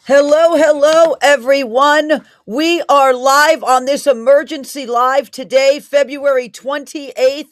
Hello, hello, everyone. We are live on this emergency live today, February 28th,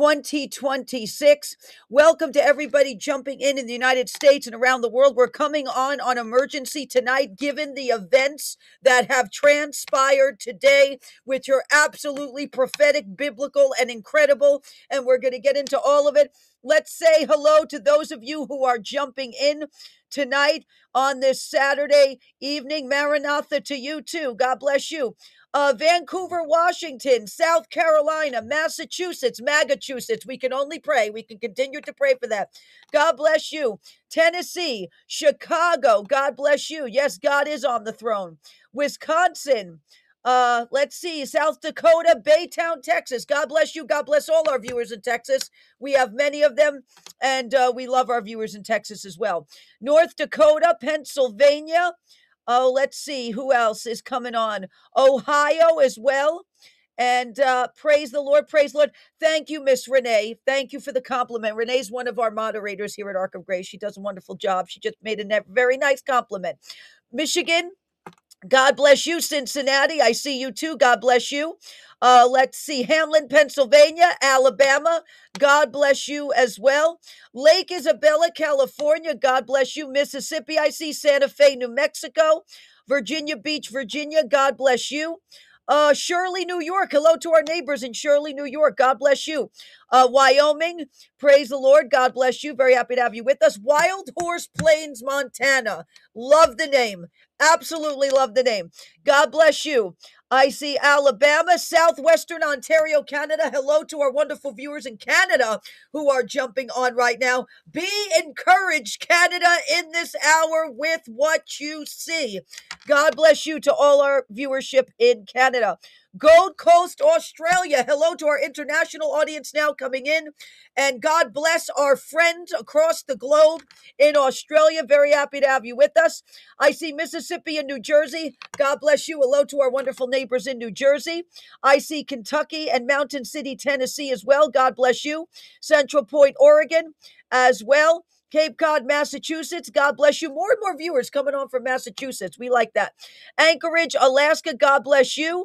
2026. Welcome to everybody jumping in the United States and around the world. We're coming on emergency tonight, given the events that have transpired today, which are absolutely prophetic, biblical, and incredible. And we're going to get into all of it. Let's say hello to those of you who are jumping in tonight on this Saturday evening. Maranatha to you too. God bless you. Vancouver, Washington, South Carolina, Massachusetts, Massachusetts. We can only pray. We can continue to pray for that. God bless you. Tennessee, Chicago. God bless you. Yes, God is on the throne. Wisconsin. Let's see, South Dakota, Baytown, Texas. God bless you. God bless all our viewers in Texas. We have many of them, and we love our viewers in Texas as well. North Dakota, Pennsylvania. Oh, let's see who else is coming on. Ohio as well. And praise the Lord, praise the Lord. Thank you, Miss Renee. Thank you for the compliment. Renee's one of our moderators here at Ark of Grace. She does a wonderful job. She just made a very nice compliment. Michigan, God bless you. Cincinnati, I see you too. God bless you. Let's see. Hamlin, Pennsylvania, Alabama. God bless you as well. Lake Isabella, California. God bless you. Mississippi, I see. Santa Fe, New Mexico. Virginia Beach, Virginia. God bless you. Shirley, New York. Hello to our neighbors in Shirley, New York. God bless you. Wyoming, praise the Lord. God bless you. Very happy to have you with us. Wild Horse Plains, Montana. Love the name. Absolutely love the name. God bless you. I see Alabama, Southwestern Ontario, Canada. Hello to our wonderful viewers in Canada who are jumping on right now. Be encouraged, Canada, in this hour with what you see. God bless you to all our viewership in Canada. Gold Coast, Australia. Hello to our international audience now coming in. And God bless our friends across the globe in Australia. Very happy to have you with us. I see Mississippi and New Jersey. God bless you. Hello to our wonderful neighbors in New Jersey. I see Kentucky and Mountain City, Tennessee as well. God bless you. Central Point, Oregon as well. Cape Cod, Massachusetts. God bless you. More and more viewers coming on from Massachusetts. We like that. Anchorage, Alaska. God bless you.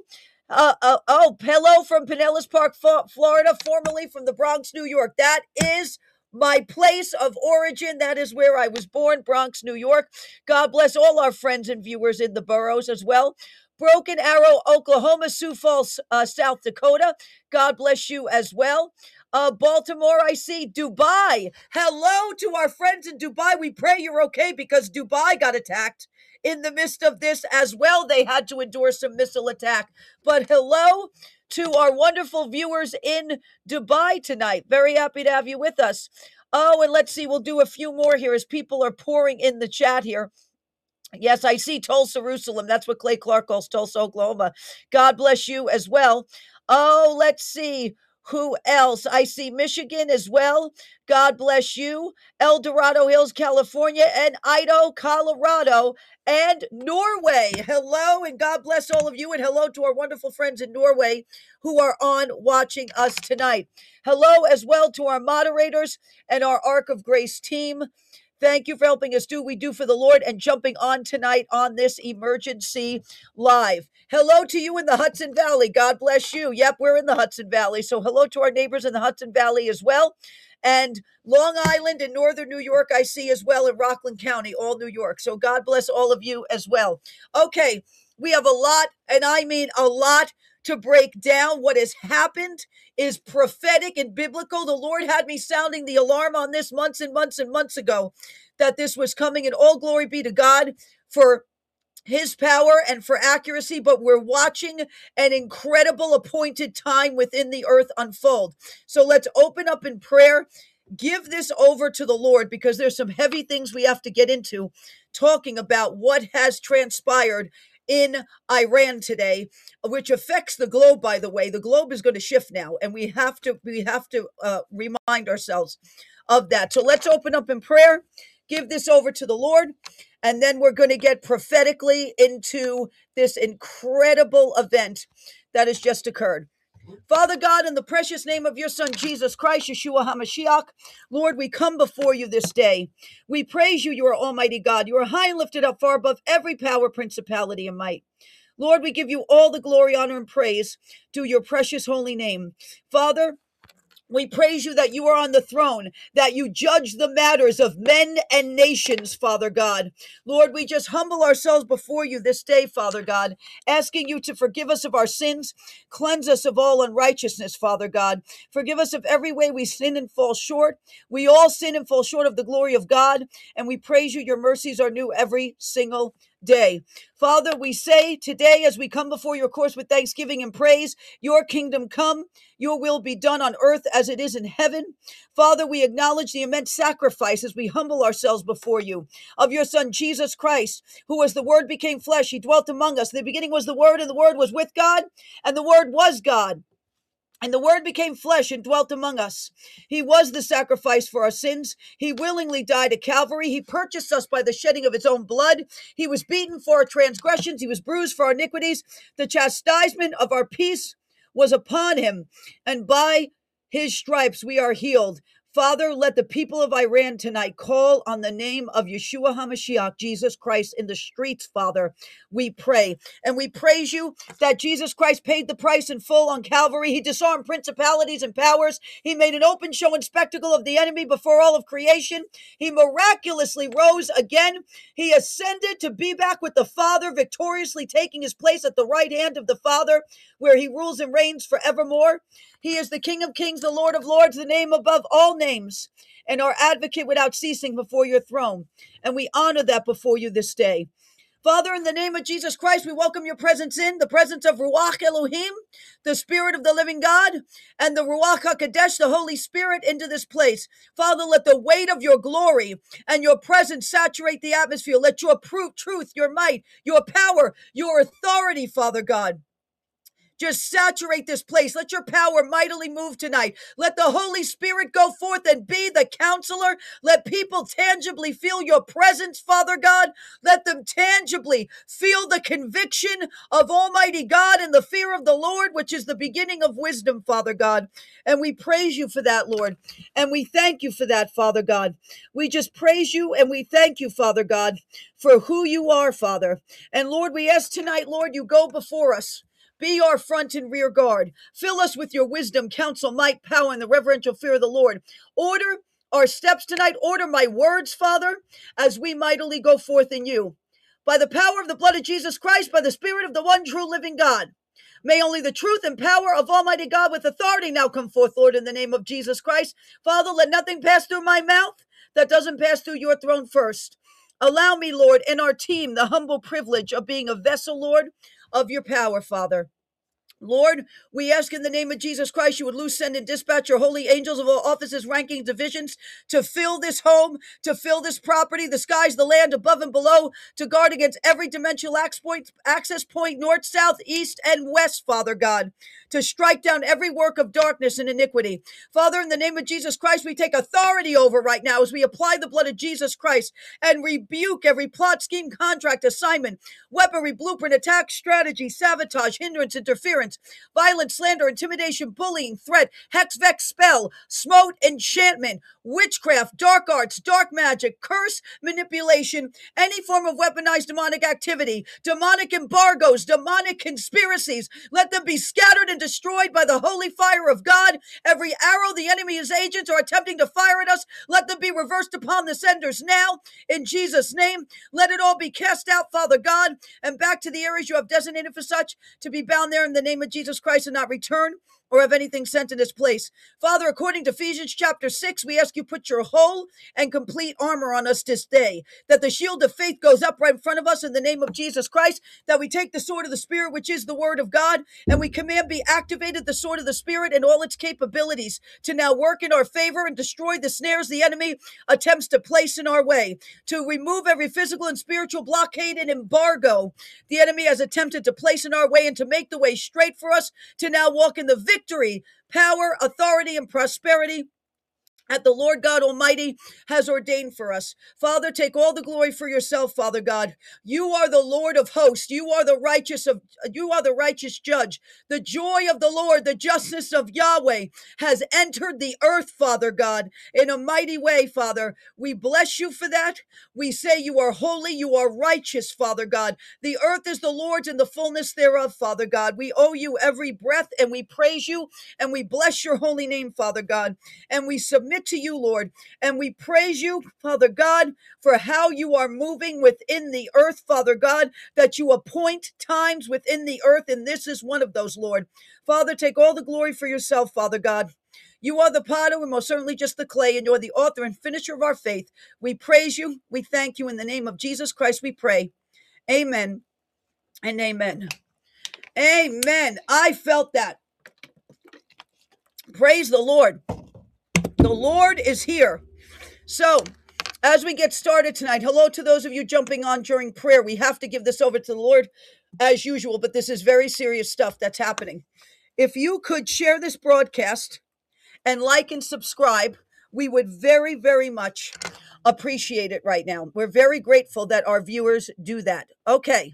Hello from Pinellas Park, Florida, formerly from the Bronx, New York. That is my place of origin. That is where I was born, Bronx, New York. God bless all our friends and viewers in the boroughs as well. Broken Arrow, Oklahoma, Sioux Falls, South Dakota. God bless you as well. Baltimore, I see. Dubai. Hello to our friends in Dubai. We pray you're okay because Dubai got attacked in the midst of this as well. They had to endure some missile attack. But hello to our wonderful viewers in Dubai tonight. Very happy to have you with us. Oh, and let's see, we'll do a few more here as people are pouring in the chat here. Yes, I see Tulsa, Jerusalem. That's what Clay Clark calls Tulsa, Oklahoma. God bless you as well. Oh, let's see. Who else? I see Michigan as well. God bless you. El Dorado Hills, California, and Idaho, Colorado, and Norway. Hello, and God bless all of you. And hello to our wonderful friends in Norway who are on watching us tonight. Hello as well to our moderators and our Ark of Grace team. Thank you for helping us do what we do for the Lord and jumping on tonight on this emergency live. Hello to you in the Hudson Valley. God bless you. Yep, we're in the Hudson Valley. So hello to our neighbors in the Hudson Valley as well. And Long Island and Northern New York, I see as well in Rockland County, all New York. So God bless all of you as well. Okay, we have a lot, and I mean a lot to break down. What has happened is prophetic and biblical. The Lord had me sounding the alarm on this months and months and months ago that this was coming, and all glory be to God for his power and for accuracy, but we're watching an incredible appointed time within the earth unfold. So let's open up in prayer. Give this over to the Lord because there's some heavy things we have to get into talking about what has transpired in Iran today, which affects the globe, by the way. The globe is going to shift now, and we have to remind ourselves of that. So let's open up in prayer, give this over to the Lord, and then we're going to get prophetically into this incredible event that has just occurred. Father God, in the precious name of your Son, Jesus Christ, Yeshua HaMashiach, Lord, we come before you this day. We praise you, you are Almighty God. You are high and lifted up far above every power, principality, and might. Lord, we give you all the glory, honor, and praise to your precious holy name. Father, we praise you that you are on the throne, that you judge the matters of men and nations, Father God. Lord, we just humble ourselves before you this day, Father God, asking you to forgive us of our sins, cleanse us of all unrighteousness, Father God. Forgive us of every way we sin and fall short. We all sin and fall short of the glory of God, and we praise you. Your mercies are new every single day. Father, we say today as we come before your course with thanksgiving and praise, your kingdom come, your will be done on earth as it is in heaven. Father, we acknowledge the immense sacrifice as we humble ourselves before you of your Son, Jesus Christ, who as the Word became flesh, he dwelt among us. In the beginning was the Word, and the Word was with God, and the Word was God. And the Word became flesh and dwelt among us. He was the sacrifice for our sins. He willingly died at Calvary. He purchased us by the shedding of his own blood. He was beaten for our transgressions. He was bruised for our iniquities. The chastisement of our peace was upon him, and by his stripes we are healed. Father, let the people of Iran tonight call on the name of Yeshua HaMashiach, Jesus Christ, in the streets, Father. We pray. And we praise you that Jesus Christ paid the price in full on Calvary. He disarmed principalities and powers. He made an open show and spectacle of the enemy before all of creation. He miraculously rose again. He ascended to be back with the Father, victoriously taking his place at the right hand of the Father, where he rules and reigns forevermore. He is the King of kings, the Lord of lords, the name above all names, and our advocate without ceasing before your throne. And we honor that before you this day. Father, in the name of Jesus Christ, we welcome your presence in, the presence of Ruach Elohim, the Spirit of the living God, and the Ruach HaKodesh, the Holy Spirit, into this place. Father, let the weight of your glory and your presence saturate the atmosphere. Let your truth, your might, your power, your authority, Father God, just saturate this place. Let your power mightily move tonight. Let the Holy Spirit go forth and be the counselor. Let people tangibly feel your presence, Father God. Let them tangibly feel the conviction of Almighty God and the fear of the Lord, which is the beginning of wisdom, Father God. And we praise you for that, Lord. And we thank you for that, Father God. We just praise you and we thank you, Father God, for who you are, Father. And Lord, we ask tonight, Lord, you go before us. Be our front and rear guard. Fill us with your wisdom, counsel, might, power, and the reverential fear of the Lord. Order our steps tonight. Order my words, Father, as we mightily go forth in you. By the power of the blood of Jesus Christ, by the Spirit of the one true living God, may only the truth and power of Almighty God with authority now come forth, Lord, in the name of Jesus Christ. Father, let nothing pass through my mouth that doesn't pass through your throne first. Allow me, Lord, and our team the humble privilege of being a vessel, Lord, of your power, Father. Lord, we ask in the name of Jesus Christ, you would loose, send, and dispatch your holy angels of all offices, rankings, divisions to fill this home, to fill this property, the skies, the land, above and below, to guard against every dimensional access point, north, south, east, and west, Father God, to strike down every work of darkness and iniquity. Father, in the name of Jesus Christ, we take authority over right now as we apply the blood of Jesus Christ and rebuke every plot, scheme, contract, assignment, weaponry, blueprint, attack, strategy, sabotage, hindrance, interference, violence, slander, intimidation, bullying, threat, hex, vex, spell, smote, enchantment, witchcraft, dark arts, dark magic, curse, manipulation, any form of weaponized demonic activity, demonic embargoes, demonic conspiracies. Let them be scattered and destroyed by the holy fire of God. Every arrow the enemy's agents are attempting to fire at us, let them be reversed upon the senders now. In Jesus' name, let it all be cast out, Father God, and back to the areas you have designated for such to be bound there in the name of Jesus Christ and not return or have anything sent in its place. Father, according to Ephesians chapter 6, we ask you put your whole and complete armor on us this day, that the shield of faith goes up right in front of us in the name of Jesus Christ, that we take the sword of the Spirit, which is the word of God, and we command be activated the sword of the Spirit and all its capabilities to now work in our favor and destroy the snares the enemy attempts to place in our way, to remove every physical and spiritual blockade and embargo the enemy has attempted to place in our way and to make the way straight for us to now walk in the victory, power, authority, and prosperity that the Lord God Almighty has ordained for us. Father, take all the glory for yourself, Father God. You are the Lord of hosts. You are the righteous judge. The joy of the Lord, the justice of Yahweh has entered the earth, Father God, in a mighty way, Father. We bless you for that. We say you are holy, you are righteous, Father God. The earth is the Lord's and the fullness thereof, Father God. We owe you every breath, and we praise you and we bless your holy name, Father God. And we submit to you, Lord, and we praise you, Father God, for how you are moving within the earth, Father God, that you appoint times within the earth, and this is one of those, Lord. Father, take all the glory for yourself, Father God. You are the potter, and most certainly just the clay, and you're the author and finisher of our faith. We praise you. We thank you. In the name of Jesus Christ, we pray. Amen and amen. Amen. I felt that. Praise the Lord. The Lord is here. So, as we get started tonight, hello to those of you jumping on during prayer. We have to give this over to the Lord as usual, but this is very serious stuff that's happening. If you could share this broadcast and like and subscribe, we would very, very much appreciate it right now. We're very grateful that our viewers do that. Okay.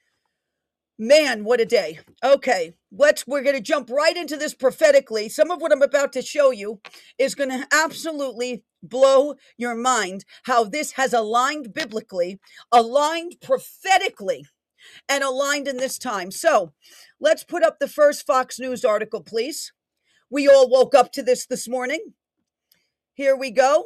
Man, what a day. Okay, we're going to jump right into this prophetically. Some of what I'm about to show you is going to absolutely blow your mind how this has aligned biblically, aligned prophetically, and aligned in this time. So, let's put up the first Fox News article, please. We all woke up to this morning. Here we go.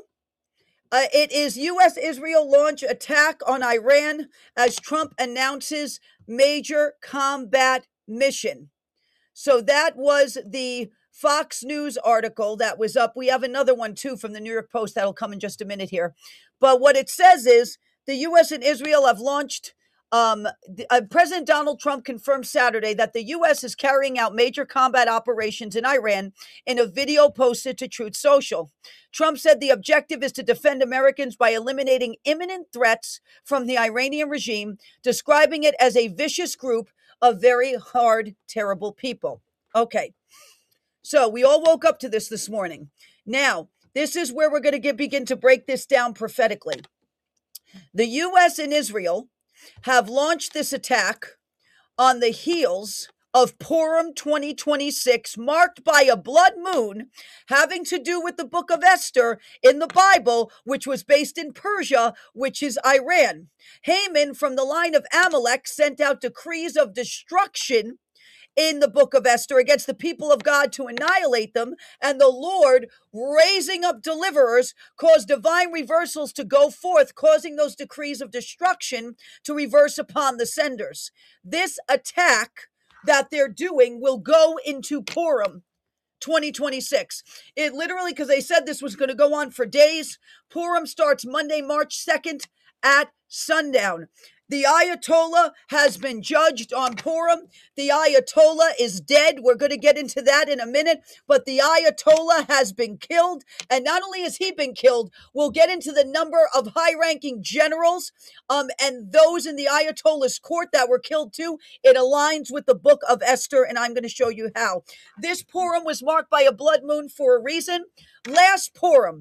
It is U.S.-Israel launch attack on Iran as Trump announces major combat mission. So that was the Fox News article that was up. We have another one too from the New York Post that'll come in just a minute here. But what it says is the U.S. and Israel have launched. President Donald Trump confirmed Saturday that the U.S. is carrying out major combat operations in Iran in a video posted to Truth Social. Trump said the objective is to defend Americans by eliminating imminent threats from the Iranian regime, describing it as a vicious group of very hard, terrible people. Okay, so we all woke up to this morning. Now, this is where we're going to begin to break this down prophetically. The U.S. and Israel have launched this attack on the heels of Purim 2026, marked by a blood moon having to do with the book of Esther in the Bible, which was based in Persia, which is Iran. Haman from the line of Amalek sent out decrees of destruction in the book of Esther against the people of God to annihilate them, and the Lord, raising up deliverers, caused divine reversals to go forth, causing those decrees of destruction to reverse upon the senders. This attack that they're doing will go into Purim 2026. It literally, because they said this was going to go on for days. Purim starts Monday, March 2nd at sundown. The Ayatollah has been judged on Purim. The Ayatollah is dead. We're going to get into that in a minute. But the Ayatollah has been killed. And not only has he been killed, we'll get into the number of high-ranking generals and those in the Ayatollah's court that were killed too. It aligns with the book of Esther, and I'm going to show you how. This Purim was marked by a blood moon for a reason. Last Purim,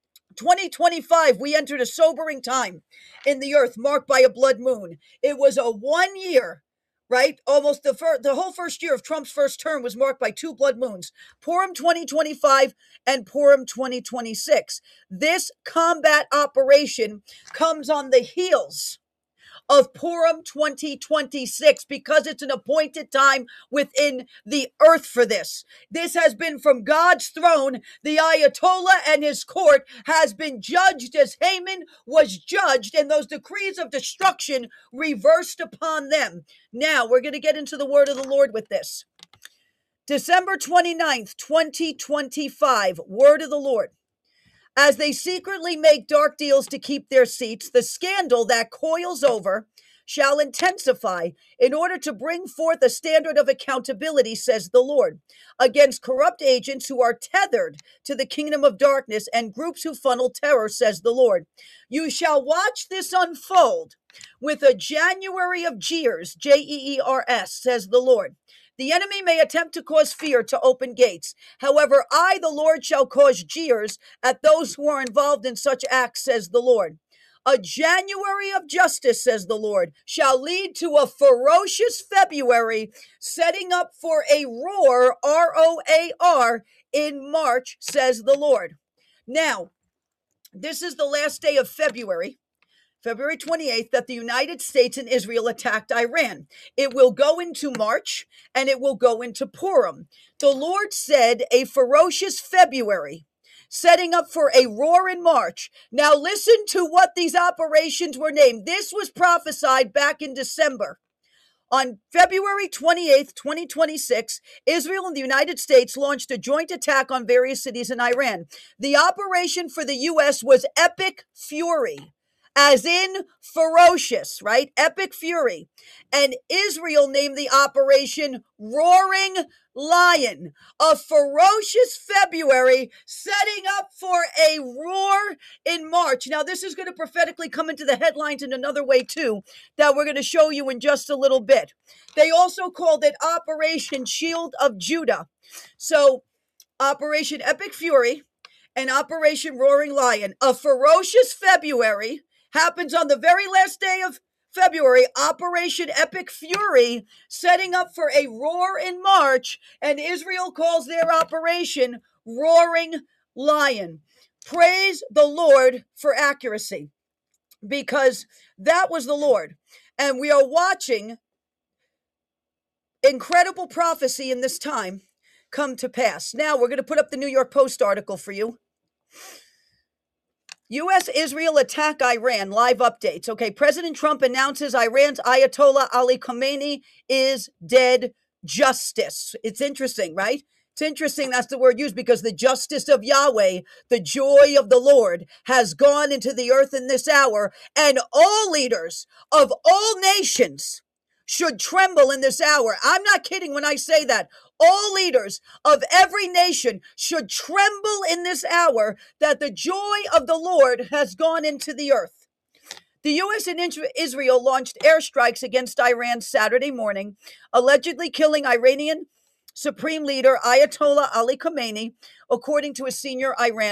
2025, we entered a sobering time in the earth marked by a blood moon. It was a 1 year, right? Almost the whole first year of Trump's first term was marked by two blood moons, Purim 2025 and Purim 2026. This combat operation comes on the heels of Purim 2026 because it's an appointed time within the earth for this. This has been from God's throne. The Ayatollah and his court has been judged as Haman was judged, and those decrees of destruction reversed upon them. Now, we're going to get into the word of the Lord with this. December 29th, 2025, word of the Lord. As they secretly make dark deals to keep their seats, the scandal that coils over shall intensify in order to bring forth a standard of accountability, says the Lord, against corrupt agents who are tethered to the kingdom of darkness and groups who funnel terror, says the Lord. You shall watch this unfold with a January of jeers, Jeers, says the Lord. The enemy may attempt to cause fear to open gates. However, I, the Lord, shall cause jeers at those who are involved in such acts, says the Lord. A January of justice, says the Lord, shall lead to a ferocious February, setting up for a roar, ROAR, in March, says the Lord. Now, this is the last day of February. February 28th, that the United States and Israel attacked Iran. It will go into March and it will go into Purim. The Lord said a ferocious February, setting up for a roar in March. Now listen to what these operations were named. This was prophesied back in December. On February 28th, 2026, Israel and the United States launched a joint attack on various cities in Iran. The operation for the U.S. was Epic Fury, as in ferocious, right? Epic Fury. And Israel named the operation Roaring Lion, a ferocious February setting up for a roar in March. Now, this is going to prophetically come into the headlines in another way, too, that we're going to show you in just a little bit. They also called it Operation Shield of Judah. So, Operation Epic Fury and Operation Roaring Lion, a ferocious February happens on the very last day of February, Operation Epic Fury, setting up for a roar in March, and Israel calls their operation Roaring Lion. Praise the Lord for accuracy, because that was the Lord. And we are watching incredible prophecy in this time come to pass. Now, we're going to put up the New York Post article for you. U.S.-Israel attack Iran, live updates. Okay, President Trump announces Iran's Ayatollah Ali Khamenei is dead. Justice. It's interesting, right? It's interesting that's the word used, because the justice of Yahweh, the joy of the Lord, has gone into the earth in this hour, and all leaders of all nations should tremble in this hour. I'm not kidding when I say that. All leaders of every nation should tremble in this hour that the joy of the Lord has gone into the earth. The U.S. and Israel launched airstrikes against Iran Saturday morning, allegedly killing Iranian Supreme Leader Ayatollah Ali Khamenei, according to a senior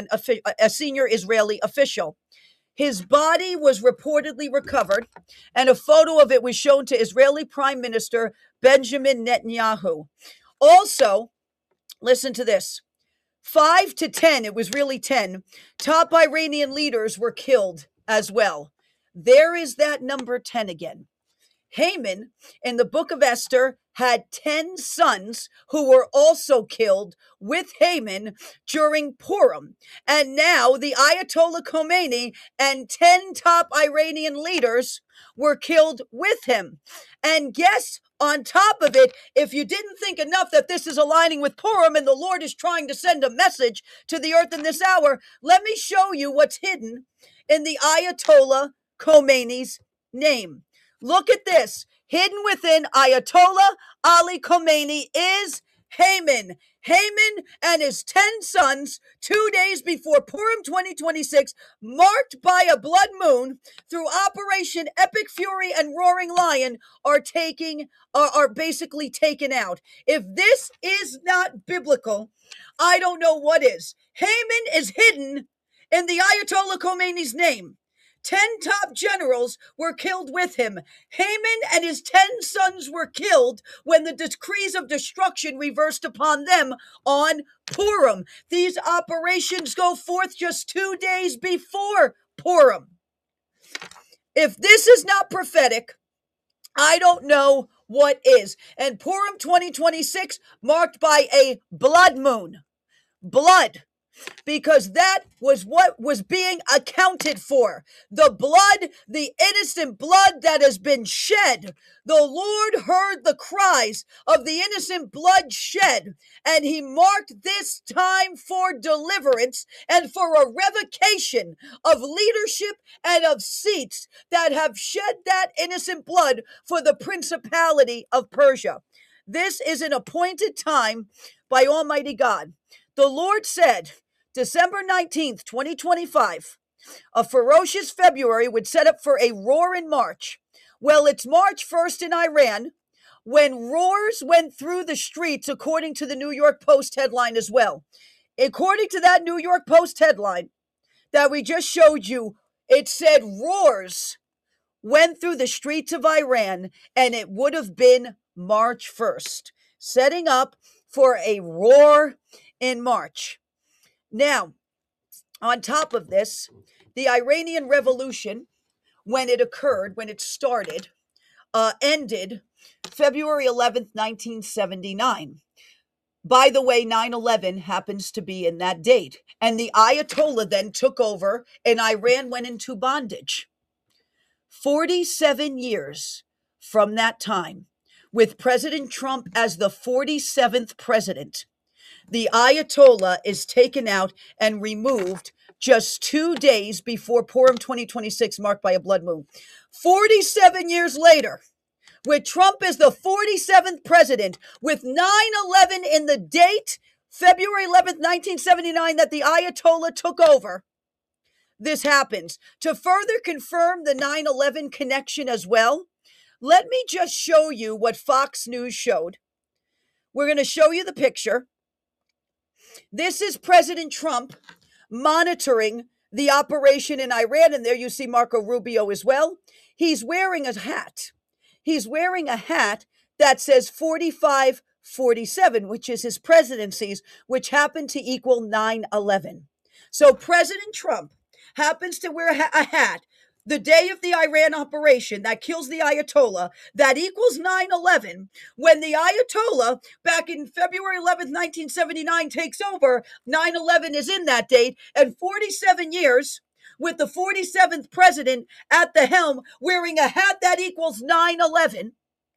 Israeli official. His body was reportedly recovered, and a photo of it was shown to Israeli Prime Minister Benjamin Netanyahu. Also, listen to this. 5 to 10, it was really 10, top Iranian leaders were killed as well. There is that number 10 again. Haman, in the book of Esther, had 10 sons who were also killed with Haman during Purim. And now the Ayatollah Khomeini and 10 top Iranian leaders were killed with him. And guess, on top of it, if you didn't think enough that this is aligning with Purim and the Lord is trying to send a message to the earth in this hour, let me show you what's hidden in the Ayatollah Khomeini's name. Look at this. Hidden within Ayatollah Ali Khamenei is Haman. Haman and his 10 sons, 2 days before Purim 2026, marked by a blood moon through Operation Epic Fury and Roaring Lion, are basically taken out. If this is not biblical, I don't know what is. Haman is hidden in the Ayatollah Khomeini's name. 10 top generals were killed with him. Haman and his 10 sons were killed when the decrees of destruction reversed upon them on Purim. These operations go forth just 2 days before Purim. If this is not prophetic, I don't know what is. And Purim 2026 marked by a blood moon. Blood. Because that was what was being accounted for. The blood, the innocent blood that has been shed. The Lord heard the cries of the innocent blood shed, and he marked this time for deliverance and for a revocation of leadership and of seats that have shed that innocent blood for the principality of Persia. This is an appointed time by Almighty God. The Lord said, December 19th, 2025, a ferocious February would set up for a roar in March. Well, it's March 1st in Iran, when roars went through the streets, according to the New York Post headline as well. According to that New York Post headline that we just showed you, it said roars went through the streets of Iran, and it would have been March 1st, setting up for a roar in March. Now, on top of this, the Iranian Revolution, when it occurred, when it started, ended February 11th, 1979. By the way, 9/11 happens to be in that date. And the Ayatollah then took over, and Iran went into bondage. 47 years from that time, with President Trump as the 47th president, the Ayatollah is taken out and removed just 2 days before Purim 2026, marked by a blood moon. 47 years later, with Trump as the 47th president, with 9/11 in the date, February 11th, 1979, that the Ayatollah took over, this happens. To further confirm the 9/11 connection as well, let me just show you what Fox News showed. We're going to show you the picture. This is President Trump monitoring the operation in Iran, and there you see Marco Rubio as well. He's wearing a hat. He's wearing a hat that says 4547, which is his presidency's, which happened to equal 9/11. So President Trump happens to wear a hat the day of the Iran operation that kills the Ayatollah, that equals 9/11, when the Ayatollah, back in February 11th, 1979, takes over. 9/11 is in that date, and 47 years with the 47th president at the helm wearing a hat that equals 9/11,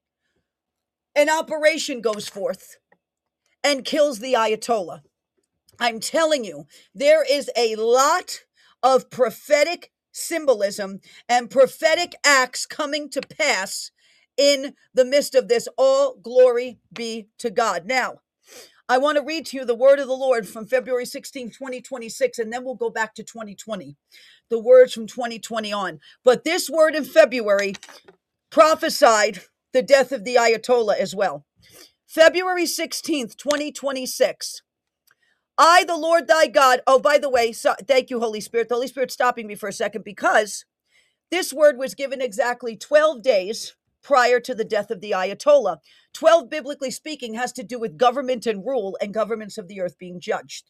an operation goes forth and kills the Ayatollah. I'm telling you, there is a lot of prophetic symbolism and prophetic acts coming to pass in the midst of this. All glory be to God. Now, I want to read to you the word of the Lord from February 16, 2026, and then we'll go back to 2020, the words from 2020 on. But this word in February prophesied the death of the Ayatollah as well. February 16th, 2026. I, the Lord thy God. Oh, by the way, so, thank you, Holy Spirit. The Holy Spirit's stopping me for a second because this word was given exactly 12 days prior to the death of the Ayatollah. 12, biblically speaking, has to do with government and rule and governments of the earth being judged.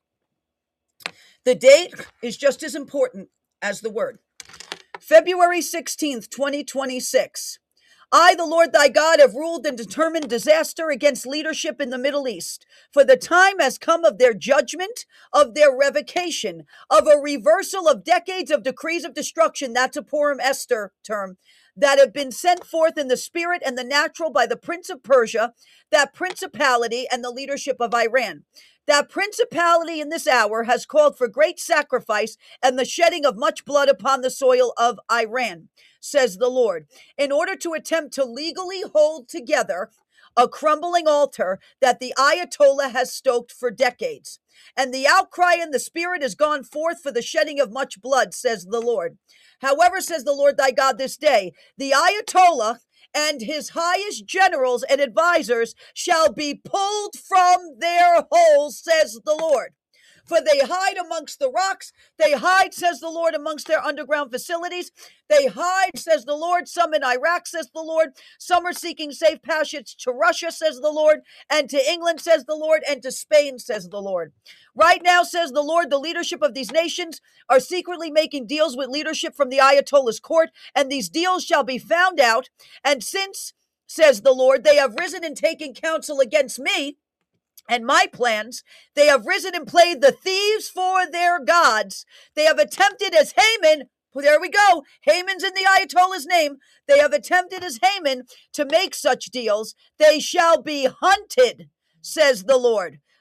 The date is just as important as the word. February 16th, 2026. I, the Lord thy God, have ruled and determined disaster against leadership in the Middle East. For the time has come of their judgment, of their revocation, of a reversal of decades of decrees of destruction. That's a Purim Esther term. That have been sent forth in the spirit and the natural by the Prince of Persia, that principality, and the leadership of Iran. That principality in this hour has called for great sacrifice and the shedding of much blood upon the soil of Iran, says the Lord, in order to attempt to legally hold together a crumbling altar that the Ayatollah has stoked for decades. And the outcry in the spirit has gone forth for the shedding of much blood, says the Lord. However, says the Lord thy God this day, the Ayatollah and his highest generals and advisors shall be pulled from their holes, says the Lord. For they hide amongst the rocks. They hide, says the Lord, amongst their underground facilities. They hide, says the Lord, some in Iraq, says the Lord. Some are seeking safe passage to Russia, says the Lord, and to England, says the Lord, and to Spain, says the Lord. Right now, says the Lord, the leadership of these nations are secretly making deals with leadership from the Ayatollah's court, and these deals shall be found out. And since, says the Lord, they have risen and taken counsel against me, and my plans, they have risen and played the thieves for their gods. They have attempted as Haman, there we go, Haman's in the Ayatollah's name. They have attempted as Haman to make such deals. They shall be hunted, says the Lord.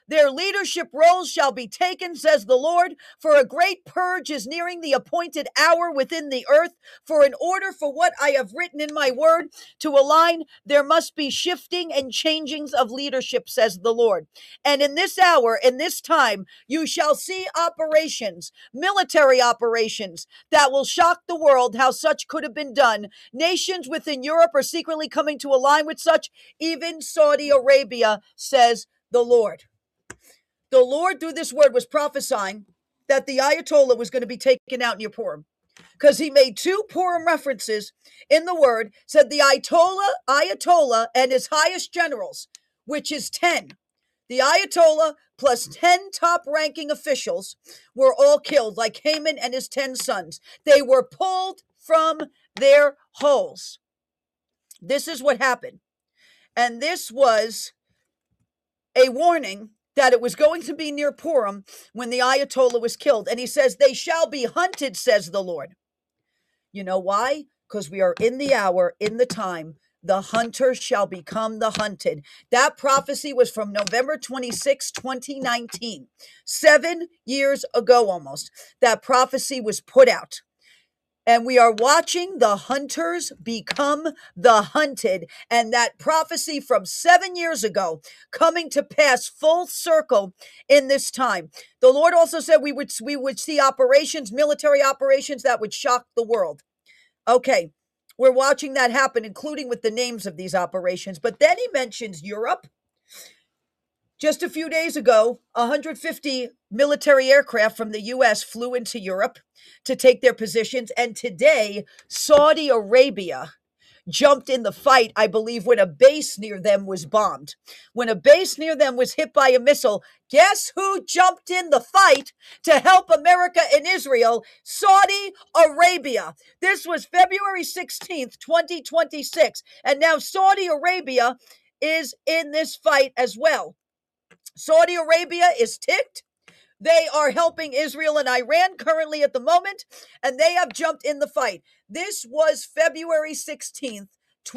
Their leadership roles shall be taken, says the Lord, for a great purge is nearing the appointed hour within the earth. For in order for what I have written in my word to align, there must be shifting and changings of leadership, says the Lord. And in this hour, in this time, you shall see operations, military operations that will shock the world how such could have been done. Nations within Europe are secretly coming to align with such, even Saudi Arabia, says the Lord. The Lord, through this word, was prophesying that the Ayatollah was going to be taken out near Purim, because he made two Purim references in the word, said the Ayatollah and his highest generals, which is 10. The Ayatollah plus 10 top ranking officials were all killed, like Haman and his 10 sons. They were pulled from their holes. This is what happened. And this was a warning that it was going to be near Purim when the Ayatollah was killed. And he says, they shall be hunted, says the Lord. You know why? Because we are in the hour, in the time, the hunter shall become the hunted. That prophecy was from November 26, 2019. 7 years ago almost, that prophecy was put out. And we are watching the hunters become the hunted. And that prophecy from 7 years ago coming to pass full circle in this time. The Lord also said we would see operations, military operations that would shock the world. Okay, we're watching that happen, including with the names of these operations. But then he mentions Europe. Just a few days ago, 150 military aircraft from the U.S. flew into Europe to take their positions. And today, Saudi Arabia jumped in the fight, I believe, when a base near them was bombed. When a base near them was hit by a missile, guess who jumped in the fight to help America and Israel? Saudi Arabia. This was February 16th, 2026. And now Saudi Arabia is in this fight as well. Saudi Arabia is ticked. They are helping Israel and Iran currently at the moment, and they have jumped in the fight. This was February 16th,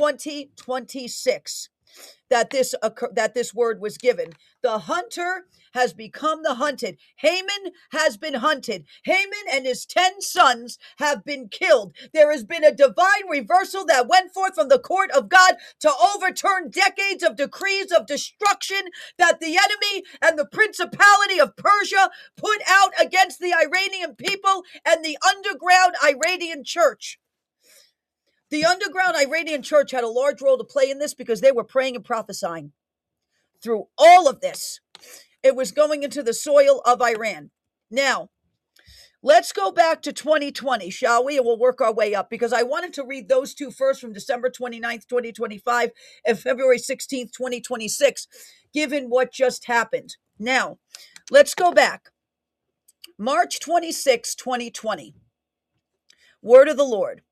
2026. That this word was given. The hunter has become the hunted. Haman has been hunted. Haman and his 10 sons have been killed. There has been a divine reversal that went forth from the court of God to overturn decades of decrees of destruction that the enemy and the principality of Persia put out against the Iranian people and the underground Iranian church. The underground Iranian church had a large role to play in this because they were praying and prophesying. Through all of this, it was going into the soil of Iran. Now, let's go back to 2020, shall we? And we'll work our way up because I wanted to read those two first from December 29th, 2025 and February 16th, 2026, given what just happened. Now, let's go back. March 26, 2020. Word of the Lord.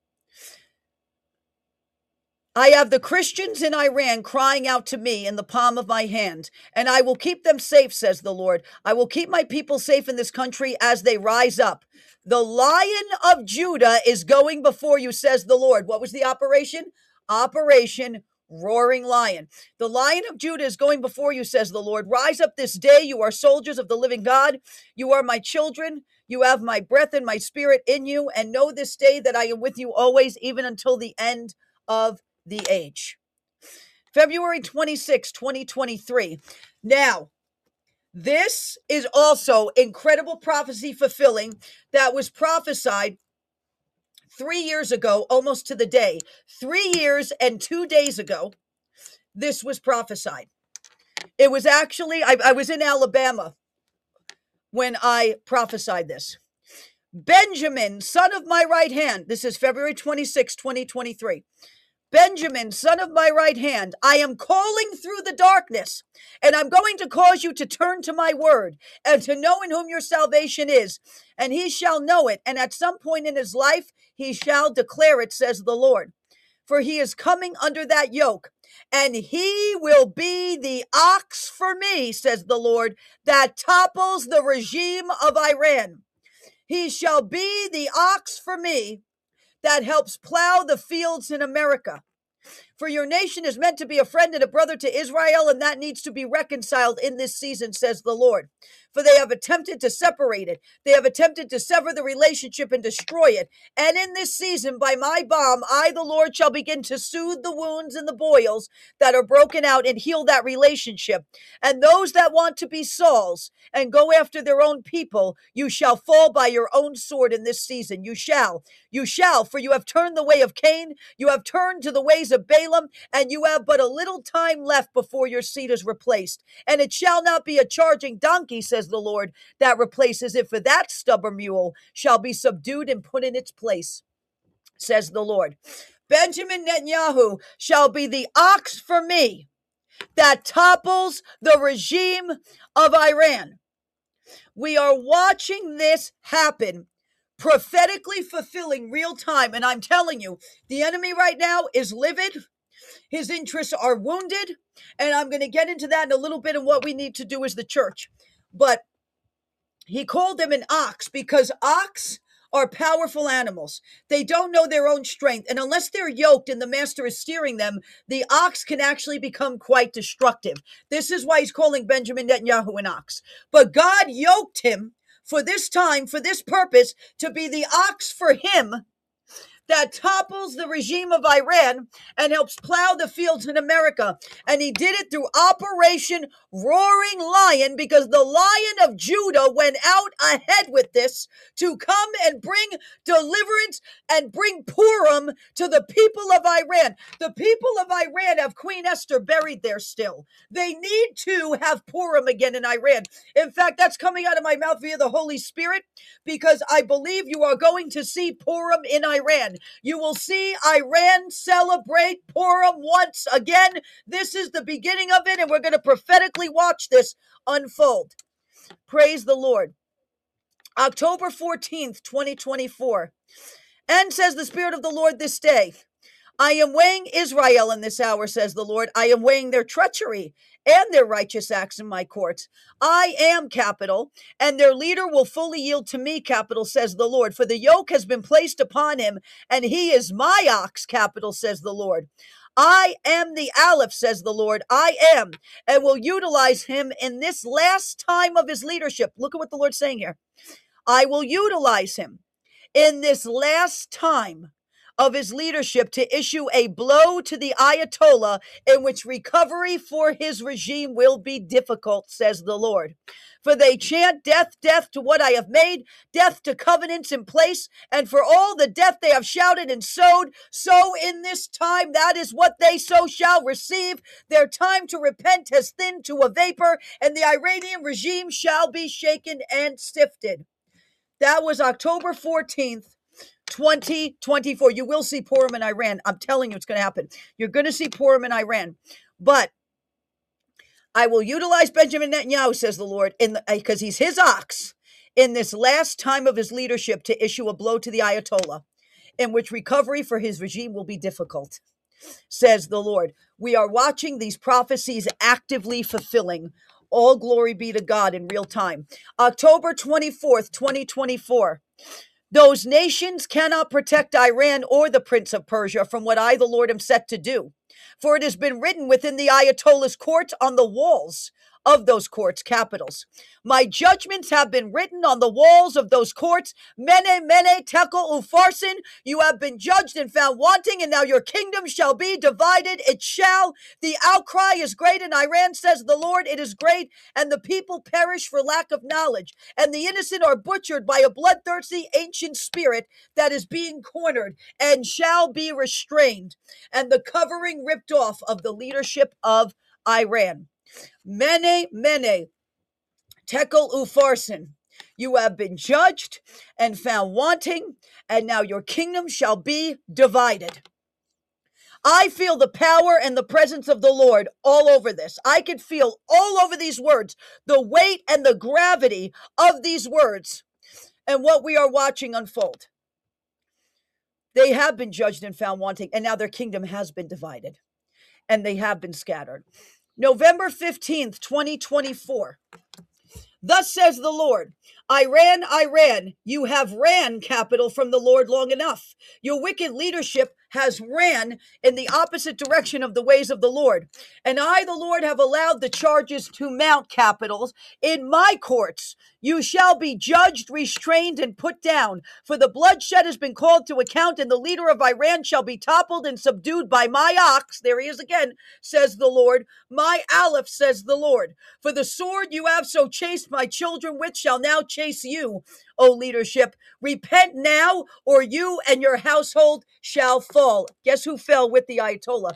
I have the Christians in Iran crying out to me in the palm of my hand, and I will keep them safe, says the Lord. I will keep my people safe in this country as they rise up. The Lion of Judah is going before you, says the Lord. What was the operation? Operation Roaring Lion. The Lion of Judah is going before you, says the Lord. Rise up this day. You are soldiers of the living God. You are my children. You have my breath and my spirit in you, and know this day that I am with you always, even until the end of the age. February 26, 2023. Now, this is also incredible prophecy fulfilling that was prophesied 3 years ago, almost to the day. 3 years and 2 days ago, this was prophesied. It was actually, I was in Alabama when I prophesied this. Benjamin, son of my right hand. This is February 26, 2023. Benjamin, son of my right hand, I am calling through the darkness, and I'm going to cause you to turn to my word and to know in whom your salvation is, and he shall know it, and at some point in his life he shall declare it, says the Lord. For he is coming under that yoke, and he will be the ox for me, says the Lord, that topples the regime of Iran. He shall be the ox for me that helps plow the fields in America. For your nation is meant to be a friend and a brother to Israel, and that needs to be reconciled in this season, says the Lord. For they have attempted to separate it. They have attempted to sever the relationship and destroy it. And in this season, by my balm, I, the Lord, shall begin to soothe the wounds and the boils that are broken out and heal that relationship. And those that want to be Sauls and go after their own people, you shall fall by your own sword in this season. You shall, for you have turned the way of Cain, you have turned to the ways of Balaam, and you have but a little time left before your seed is replaced. And it shall not be a charging donkey, says the Lord, that replaces it, for that stubborn mule shall be subdued and put in its place, says the Lord. Benjamin Netanyahu shall be the ox for me that topples the regime of Iran. We are watching this happen, prophetically fulfilling real time. And I'm telling you, the enemy right now is livid. His interests are wounded. And I'm going to get into that in a little bit and what we need to do as the church. But he called them an ox because ox are powerful animals. They don't know their own strength. And unless they're yoked and the master is steering them, the ox can actually become quite destructive. This is why he's calling Benjamin Netanyahu an ox. But God yoked him for this time, for this purpose, to be the ox for him that topples the regime of Iran and helps plow the fields in America. And he did it through Operation Roaring Lion, because the Lion of Judah went out ahead with this to come and bring deliverance and bring Purim to the people of Iran. The people of Iran have Queen Esther buried there still. They need to have Purim again in Iran. In fact, that's coming out of my mouth via the Holy Spirit, because I believe you are going to see Purim in Iran. You will see Iran celebrate Purim once again. This is the beginning of it, and we're going to prophetically watch this unfold. Praise the Lord. October 14th, 2024. And says the Spirit of the Lord this day, I am weighing Israel in this hour, says the Lord. I am weighing their treachery and their righteous acts in my courts. I am capital, and their leader will fully yield to me, capital, says the Lord. For the yoke has been placed upon him, and he is my ox, capital, says the Lord. I am the Aleph, says the Lord. I am, and will utilize him in this last time of his leadership. Look at what the Lord's saying here. I will utilize him in this last time of his leadership to issue a blow to the Ayatollah in which recovery for his regime will be difficult, says the Lord. For they chant death, death to what I have made, death to covenants in place, and for all the death they have shouted and sowed, so in this time that is what they so shall receive. Their time to repent has thinned to a vapor, and the Iranian regime shall be shaken and sifted. That was October 14th. 2024. You will see Purim in Iran. I'm telling you, it's going to happen. You're going to see Purim in Iran. But I will utilize Benjamin Netanyahu, says the Lord, because he's his ox, in this last time of his leadership to issue a blow to the Ayatollah, in which recovery for his regime will be difficult, says the Lord. We are watching these prophecies actively fulfilling. All glory be to God in real time. October 24th, 2024. Those nations cannot protect Iran or the Prince of Persia from what I, the Lord, am set to do. For it has been written within the Ayatollah's courts on the walls of those courts, capitals. My judgments have been written on the walls of those courts. Mene, mene, tekel, upharsin. You have been judged and found wanting, and now your kingdom shall be divided. It shall. The outcry is great in Iran, says the Lord. It is great, and the people perish for lack of knowledge. And the innocent are butchered by a bloodthirsty ancient spirit that is being cornered and shall be restrained. And the covering ripped off of the leadership of Iran. Mene, mene, tekel upharsin. You have been judged and found wanting, and now your kingdom shall be divided. I feel the power and the presence of the Lord all over this. I can feel all over these words, the weight and the gravity of these words and what we are watching unfold. They have been judged and found wanting, and now their kingdom has been divided, and they have been scattered. November 15th, 2024. Thus says the Lord, Iran, Iran, you have ran capital from the Lord long enough. Your wicked leadership has ran in the opposite direction of the ways of the Lord. And I, the Lord, have allowed the charges to mount capitals in my courts. You shall be judged, restrained, and put down. For the bloodshed has been called to account, and the leader of Iran shall be toppled and subdued by my ox. There he is again, says the Lord. My Aleph, says the Lord. For the sword you have so chased my children with shall now chase you, O leadership. Repent now, or you and your household shall fall. Guess who fell with the Ayatollah?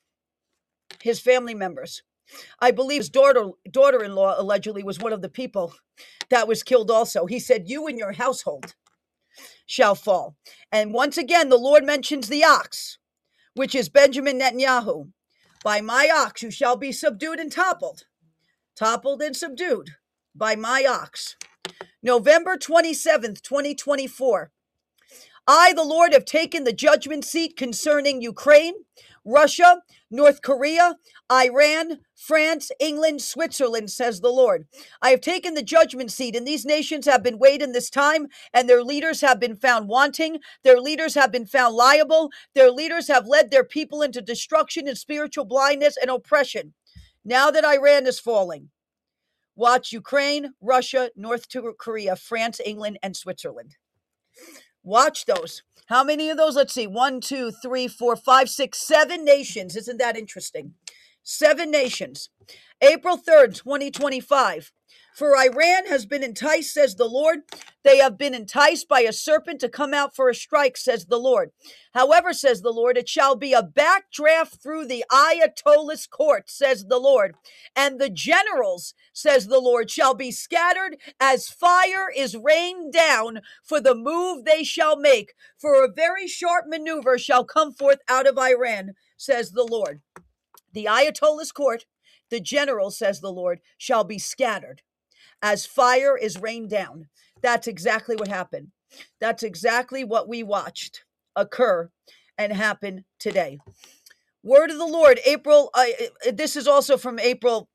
His family members. I believe his daughter-in-law allegedly was one of the people that was killed also. He said, you and your household shall fall. And once again, the Lord mentions the ox, which is Benjamin Netanyahu. By my ox you shall be subdued and toppled and subdued by my ox. November 27th, 2024. I, the Lord, have taken the judgment seat concerning Ukraine, Russia, North Korea, Iran, France, England, Switzerland, says the Lord. I have taken the judgment seat, and these nations have been weighed in this time, and their leaders have been found wanting. Their leaders have been found liable. Their leaders have led their people into destruction and spiritual blindness and oppression. Now that Iran is falling, watch Ukraine, Russia, North Korea, France, England, and Switzerland. Watch those. How many of those? Let's see. 1, 2, 3, 4, 5, 6, 7 nations. Isn't that interesting? 7 nations. April 3rd, 2025. For Iran has been enticed, says the Lord. They have been enticed by a serpent to come out for a strike, says the Lord. However, says the Lord, it shall be a backdraft through the Ayatollah's court, says the Lord. And the generals, says the Lord, shall be scattered as fire is rained down for the move they shall make. For a very sharp maneuver shall come forth out of Iran, says the Lord. The Ayatollah's court, the general, says the Lord, shall be scattered as fire is rained down. That's exactly what happened. That's exactly what we watched occur and happen today. Word of the Lord, April. This is also from April.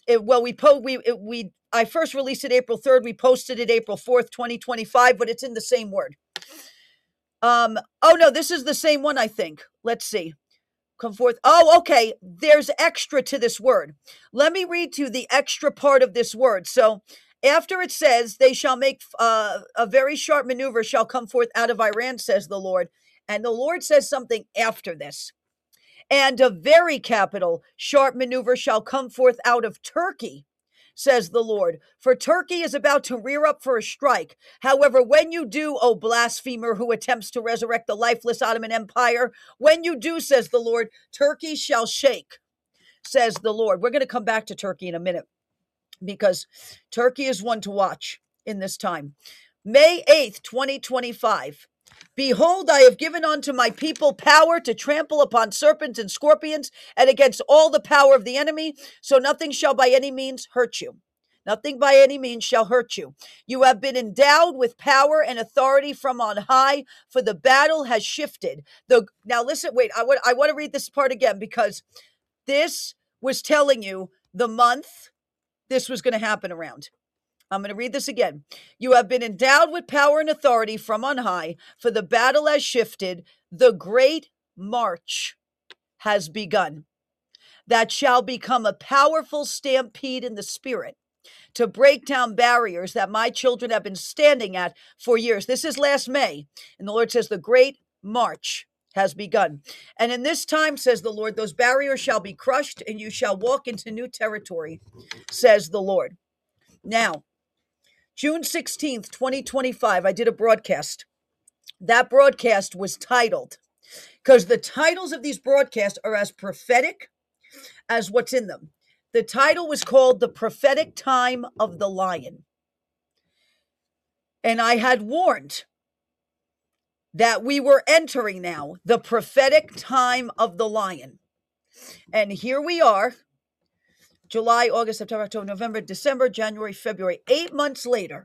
I first released it April 3rd. We posted it April 4th, 2025, but it's in the same word. Oh no, this is the same one, I think. Let's see. Come forth. Oh, okay. There's extra to this word. Let me read to you the extra part of this word. So after it says, they shall make a very sharp maneuver shall come forth out of Iran, says the Lord. And the Lord says something after this. And a very capital sharp maneuver shall come forth out of Turkey, says the Lord. For Turkey is about to rear up for a strike. However, when you do, O blasphemer who attempts to resurrect the lifeless Ottoman Empire, when you do, says the Lord, Turkey shall shake, says the Lord. We're going to come back to Turkey in a minute, because Turkey is one to watch in this time. May 8th, 2025. Behold, I have given unto my people power to trample upon serpents and scorpions and against all the power of the enemy, so nothing shall by any means hurt you. Nothing by any means shall hurt you. You have been endowed with power and authority from on high, for the battle has shifted. Now listen, wait, I want to read this part again, because this was telling you the month this was going to happen around. I'm going to read this again. You have been endowed with power and authority from on high, for the battle has shifted. The great march has begun. That shall become a powerful stampede in the spirit to break down barriers that my children have been standing at for years. This is last May. And the Lord says the great march has begun. And in this time, says the Lord, those barriers shall be crushed and you shall walk into new territory, says the Lord. Now, June 16th, 2025, I did a broadcast. That broadcast was titled, because the titles of these broadcasts are as prophetic as what's in them. The title was called The Prophetic Time of the Lion. And I had warned that we were entering now the prophetic time of the lion. And here we are, July, August, September, October, November, December, January, February. 8 months later,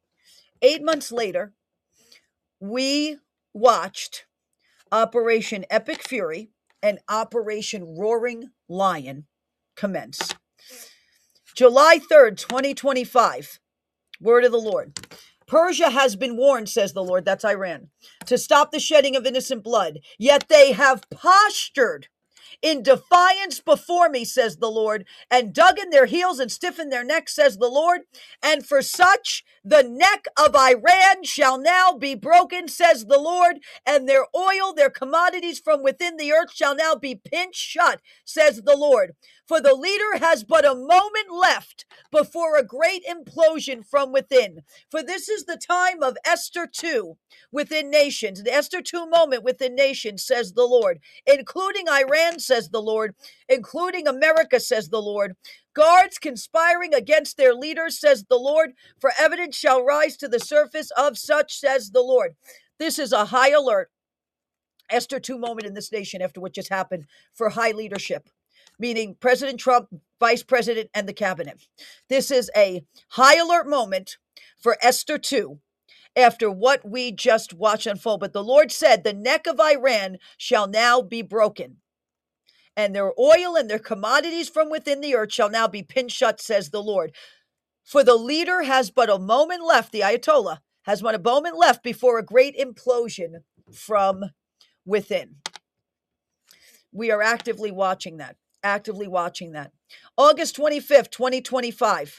we watched Operation Epic Fury and Operation Roaring Lion commence. July 3rd, 2025, word of the Lord. Persia has been warned, says the Lord, that's Iran, to stop the shedding of innocent blood. Yet they have postured in defiance before me, says the Lord, and dug in their heels and stiffened their necks, says the Lord. And for such, the neck of Iran shall now be broken, says the Lord, and their oil, their commodities from within the earth shall now be pinched shut, says the Lord. For the leader has but a moment left before a great implosion from within. For this is the time of Esther 2 within nations, the Esther 2 moment within nations, says the Lord, including Iran, says the Lord, including America, says the Lord. Guards conspiring against their leaders, says the Lord, for evidence shall rise to the surface of such, says the Lord. This is a high alert, Esther 2 moment in this nation after what just happened for high leadership, meaning President Trump, Vice President, and the cabinet. This is a high alert moment for Esther 2 after what we just watched unfold. But the Lord said, the neck of Iran shall now be broken, and their oil and their commodities from within the earth shall now be pinched shut, says the Lord. For the leader has but a moment left, the Ayatollah has but a moment left before a great implosion from within. We are actively watching that. August 25th, 2025.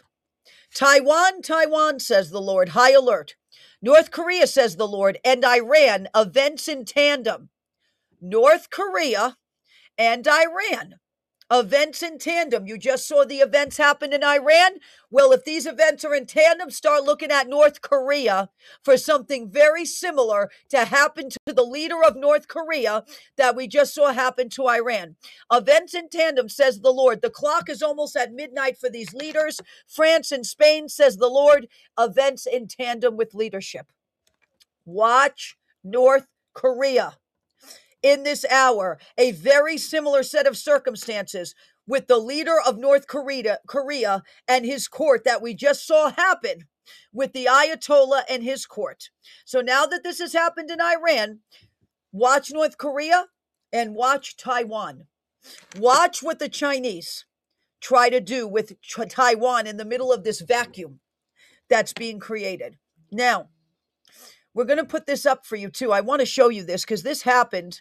Taiwan, says the Lord, high alert. North Korea, says the Lord, and Iran, events in tandem. North Korea and Iran, events in tandem. You just saw the events happen in Iran. Well, if these events are in tandem, start looking at North Korea for something very similar to happen to the leader of North Korea that we just saw happen to Iran. Events in tandem, says the Lord. The clock is almost at midnight for these leaders. France and Spain, says the Lord, events in tandem with leadership. Watch North Korea. In this hour, a very similar set of circumstances with the leader of North Korea and his court that we just saw happen with the Ayatollah and his court. So now that this has happened in Iran, watch North Korea and watch Taiwan. Watch what the Chinese try to do with Taiwan in the middle of this vacuum that's being created. Now, we're going to put this up for you too. I want to show you this because this happened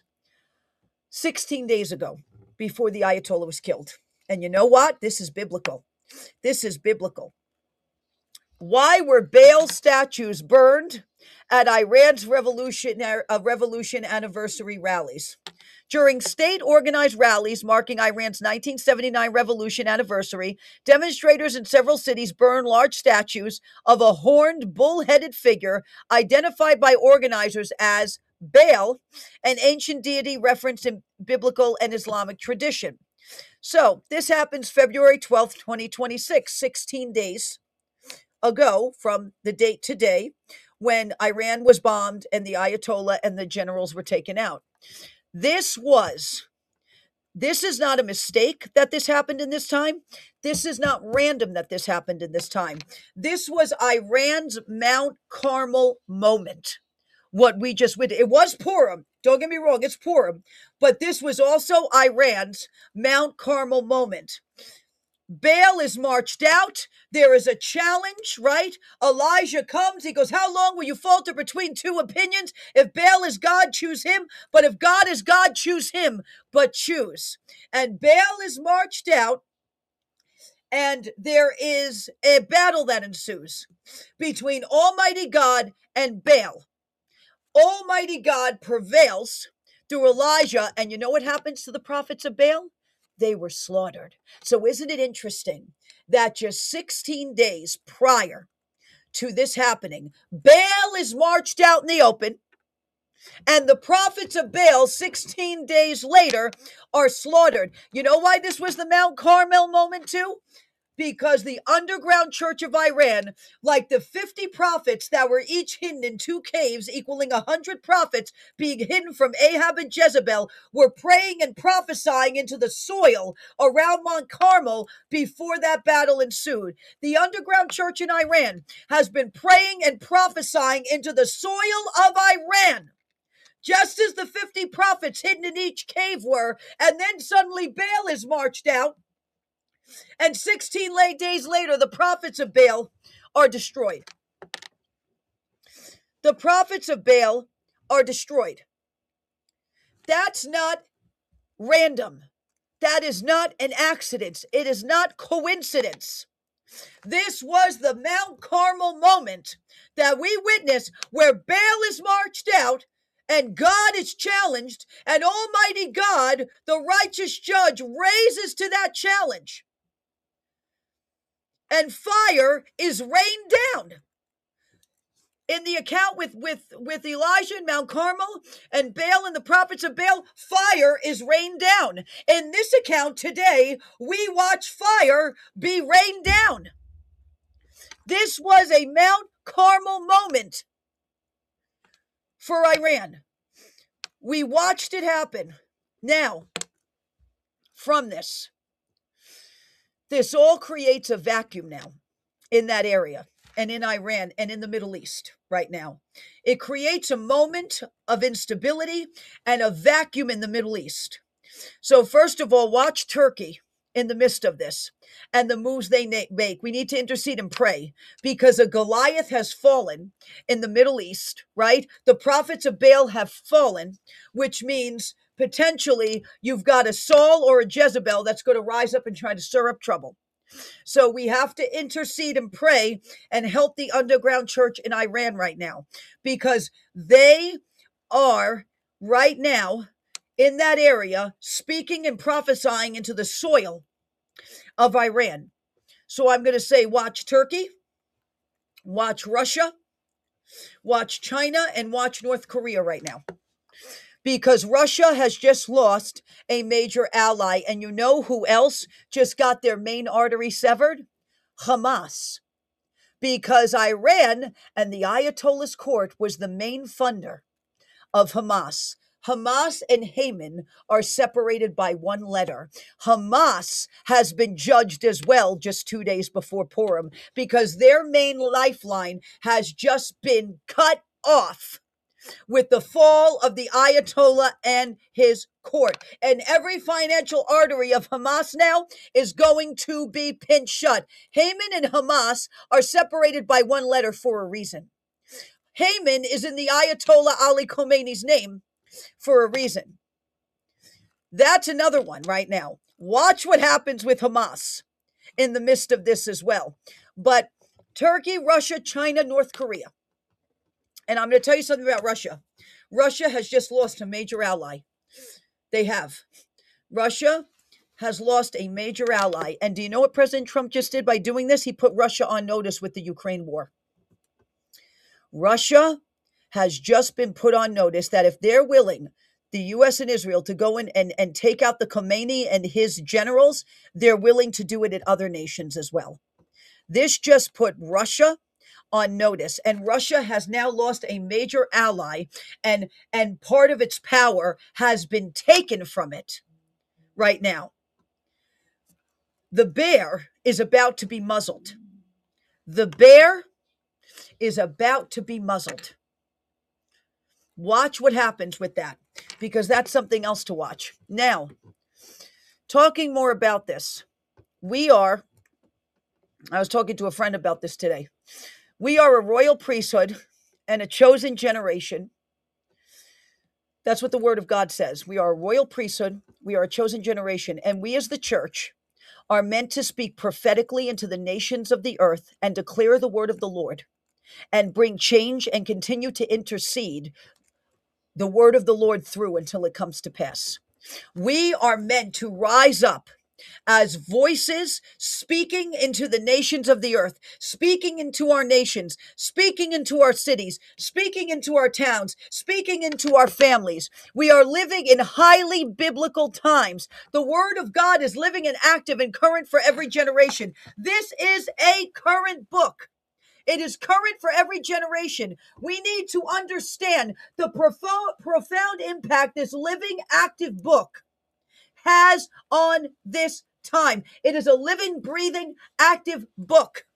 16 days ago before the Ayatollah was killed. And you know what? This is biblical. Why were Baal statues burned at Iran's revolution anniversary rallies? During state-organized rallies marking Iran's 1979 revolution anniversary, demonstrators in several cities burned large statues of a horned, bull-headed figure identified by organizers as Baal, an ancient deity referenced in biblical and Islamic tradition. So this happens February 12th, 2026, 16 days ago from the date today when Iran was bombed and the Ayatollah and the generals were taken out. This is not a mistake that this happened in this time. This is not random that this happened in this time. This was Iran's Mount Carmel moment. What we just witnessed. It was Purim. Don't get me wrong, it's Purim. But this was also Iran's Mount Carmel moment. Baal is marched out. There is a challenge, right? Elijah comes. He goes, how long will you falter between two opinions? If Baal is God, choose him. But if God is God, choose him. But choose. And Baal is marched out. And there is a battle that ensues between Almighty God and Baal. Almighty God prevails through Elijah. And you know what happens to the prophets of Baal? They were slaughtered. So isn't it interesting that just 16 days prior to this happening, Baal is marched out in the open, and the prophets of Baal 16 days later are slaughtered. You know why this was the Mount Carmel moment too? Because the underground church of Iran, like the 50 prophets that were each hidden in two caves, equaling 100 prophets being hidden from Ahab and Jezebel, were praying and prophesying into the soil around Mount Carmel before that battle ensued. The underground church in Iran has been praying and prophesying into the soil of Iran, just as the 50 prophets hidden in each cave were, and then suddenly Baal is marched out. And 16 days later, the prophets of Baal are destroyed. the prophets of Baal are destroyed. That's not random. That is not an accident. It is not coincidence. This was the Mount Carmel moment that we witness where Baal is marched out and God is challenged, and Almighty God, the righteous judge, raises to that challenge. And fire is rained down. In the account with Elijah and Mount Carmel and Baal and the prophets of Baal, fire is rained down. In this account today, we watch fire be rained down. This was a Mount Carmel moment for Iran. We watched it happen. Now, from this all creates a vacuum now in that area and in Iran and in the Middle East right now. It creates a moment of instability and a vacuum in the Middle East. So first of all, watch Turkey in the midst of this and the moves they make. We need to intercede and pray because a Goliath has fallen in the Middle East, right? The prophets of Baal have fallen, which means potentially you've got a Saul or a Jezebel that's going to rise up and try to stir up trouble. So we have to intercede and pray and help the underground church in Iran right now because they are right now in that area speaking and prophesying into the soil of Iran. So I'm going to say watch Turkey, watch Russia, watch China, and watch North Korea right now. Because Russia has just lost a major ally. And you know who else just got their main artery severed? Hamas. Because Iran and the Ayatollah's court was the main funder of Hamas. Hamas and Haman are separated by one letter. Hamas has been judged as well just 2 days before Purim because their main lifeline has just been cut off with the fall of the Ayatollah and his court. And every financial artery of Hamas now is going to be pinched shut. Haman and Hamas are separated by one letter for a reason. Haman is in the Ayatollah Ali Khomeini's name for a reason. That's another one right now. Watch what happens with Hamas in the midst of this as well. But Turkey, Russia, China, North Korea. And I'm going to tell you something about Russia. Russia has just lost a major ally. They have. Russia has lost a major ally. And do you know what President Trump just did by doing this? He put Russia on notice with the Ukraine war. Russia has just been put on notice that if they're willing, the U.S. and Israel, to go in and take out the Khomeini and his generals, they're willing to do it at other nations as well. This just put Russia on notice, and Russia has now lost a major ally, and part of its power has been taken from it right now. The bear is about to be muzzled. The bear is about to be muzzled. Watch what happens with that, because that's something else to watch. Now, talking more about this, I was talking to a friend about this today. We are a royal priesthood and a chosen generation. That's what the word of God says. We are a royal priesthood. We are a chosen generation. And we as the church are meant to speak prophetically into the nations of the earth and declare the word of the Lord and bring change and continue to intercede the word of the Lord through until it comes to pass. We are meant to rise up as voices speaking into the nations of the earth, speaking into our nations, speaking into our cities, speaking into our towns, speaking into our families. We are living in highly biblical times. The word of God is living and active and current for every generation. This is a current book. It is current for every generation. We need to understand the profound impact this living, active book has on this time. It is a living, breathing, active book.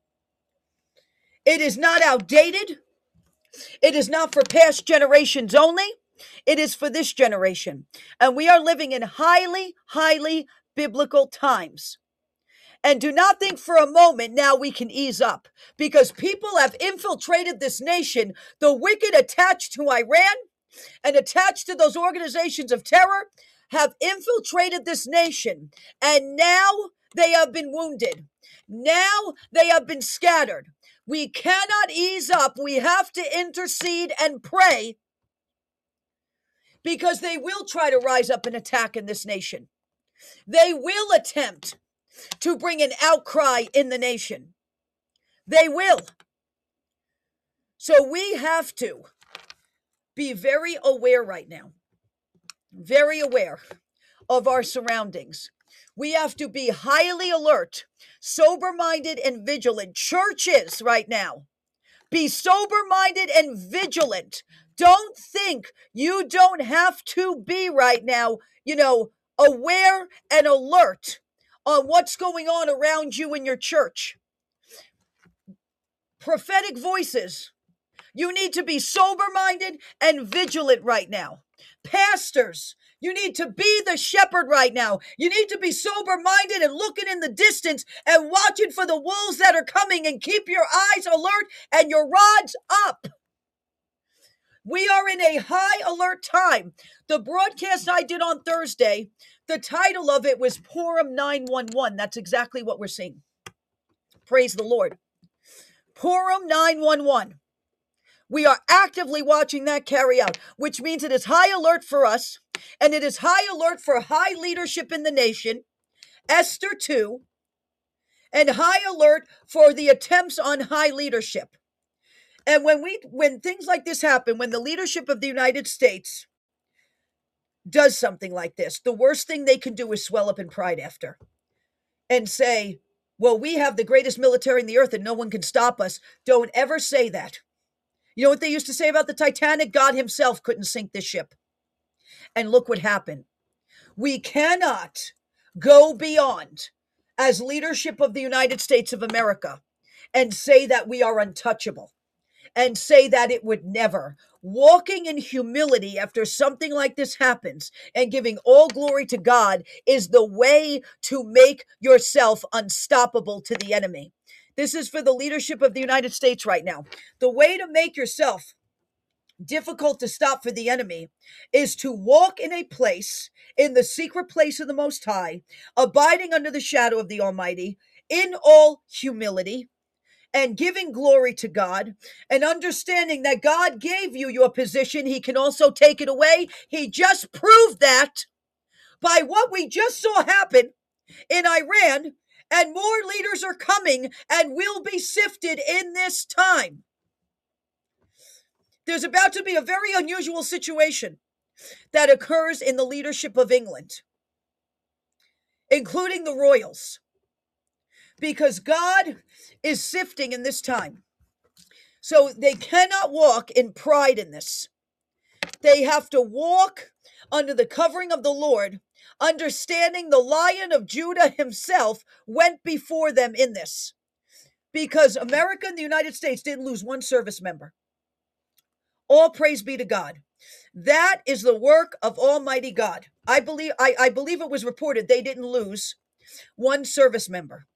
It is not outdated. It is not for past generations only. It is for this generation. And we are living in highly, highly biblical times. And do not think for a moment now we can ease up, because people have infiltrated this nation. The wicked attached to Iran and attached to those organizations of terror have infiltrated this nation. And now they have been wounded. Now they have been scattered. We cannot ease up. We have to intercede and pray, because they will try to rise up and attack in this nation. They will attempt to bring an outcry in the nation. They will. So we have to be very aware right now, very aware of our surroundings. We have to be highly alert, sober-minded, and vigilant. Churches right now, be sober-minded and vigilant. Don't think you don't have to be right now, aware and alert on what's going on around you in your church. Prophetic voices, you need to be sober-minded and vigilant right now. Pastors, you need to be the shepherd right now. You need to be sober-minded and looking in the distance and watching for the wolves that are coming, and keep your eyes alert and your rods up. We are in a high alert time. The broadcast I did on Thursday, the title of it was Purim 911. That's exactly what we're seeing. Praise the Lord. Purim 911. We are actively watching that carry out, which means it is high alert for us, and it is high alert for high leadership in the nation, Esther 2, and high alert for the attempts on high leadership. And when things like this happen, when the leadership of the United States does something like this, the worst thing they can do is swell up in pride after and say, well, we have the greatest military in the earth and no one can stop us. Don't ever say that. You know what they used to say about the Titanic? God himself couldn't sink this ship. And look what happened. We cannot go beyond, as leadership of the United States of America, and say that we are untouchable, and say that it would never. Walking in humility after something like this happens and giving all glory to God is the way to make yourself unstoppable to the enemy. This is for the leadership of the United States right now. The way to make yourself difficult to stop for the enemy is to walk in a place, in the secret place of the Most High, abiding under the shadow of the Almighty, in all humility, and giving glory to God, and understanding that God gave you your position. He can also take it away. He just proved that by what we just saw happen in Iran, and more leaders are coming and will be sifted in this time. There's about to be a very unusual situation that occurs in the leadership of England, including the royals, because God is sifting in this time. So they cannot walk in pride in this. They have to walk under the covering of the Lord, understanding the Lion of Judah himself went before them in this. Because America and the United States didn't lose one service member. All praise be to God. That is the work of Almighty God. I believe it was reported they didn't lose one service member.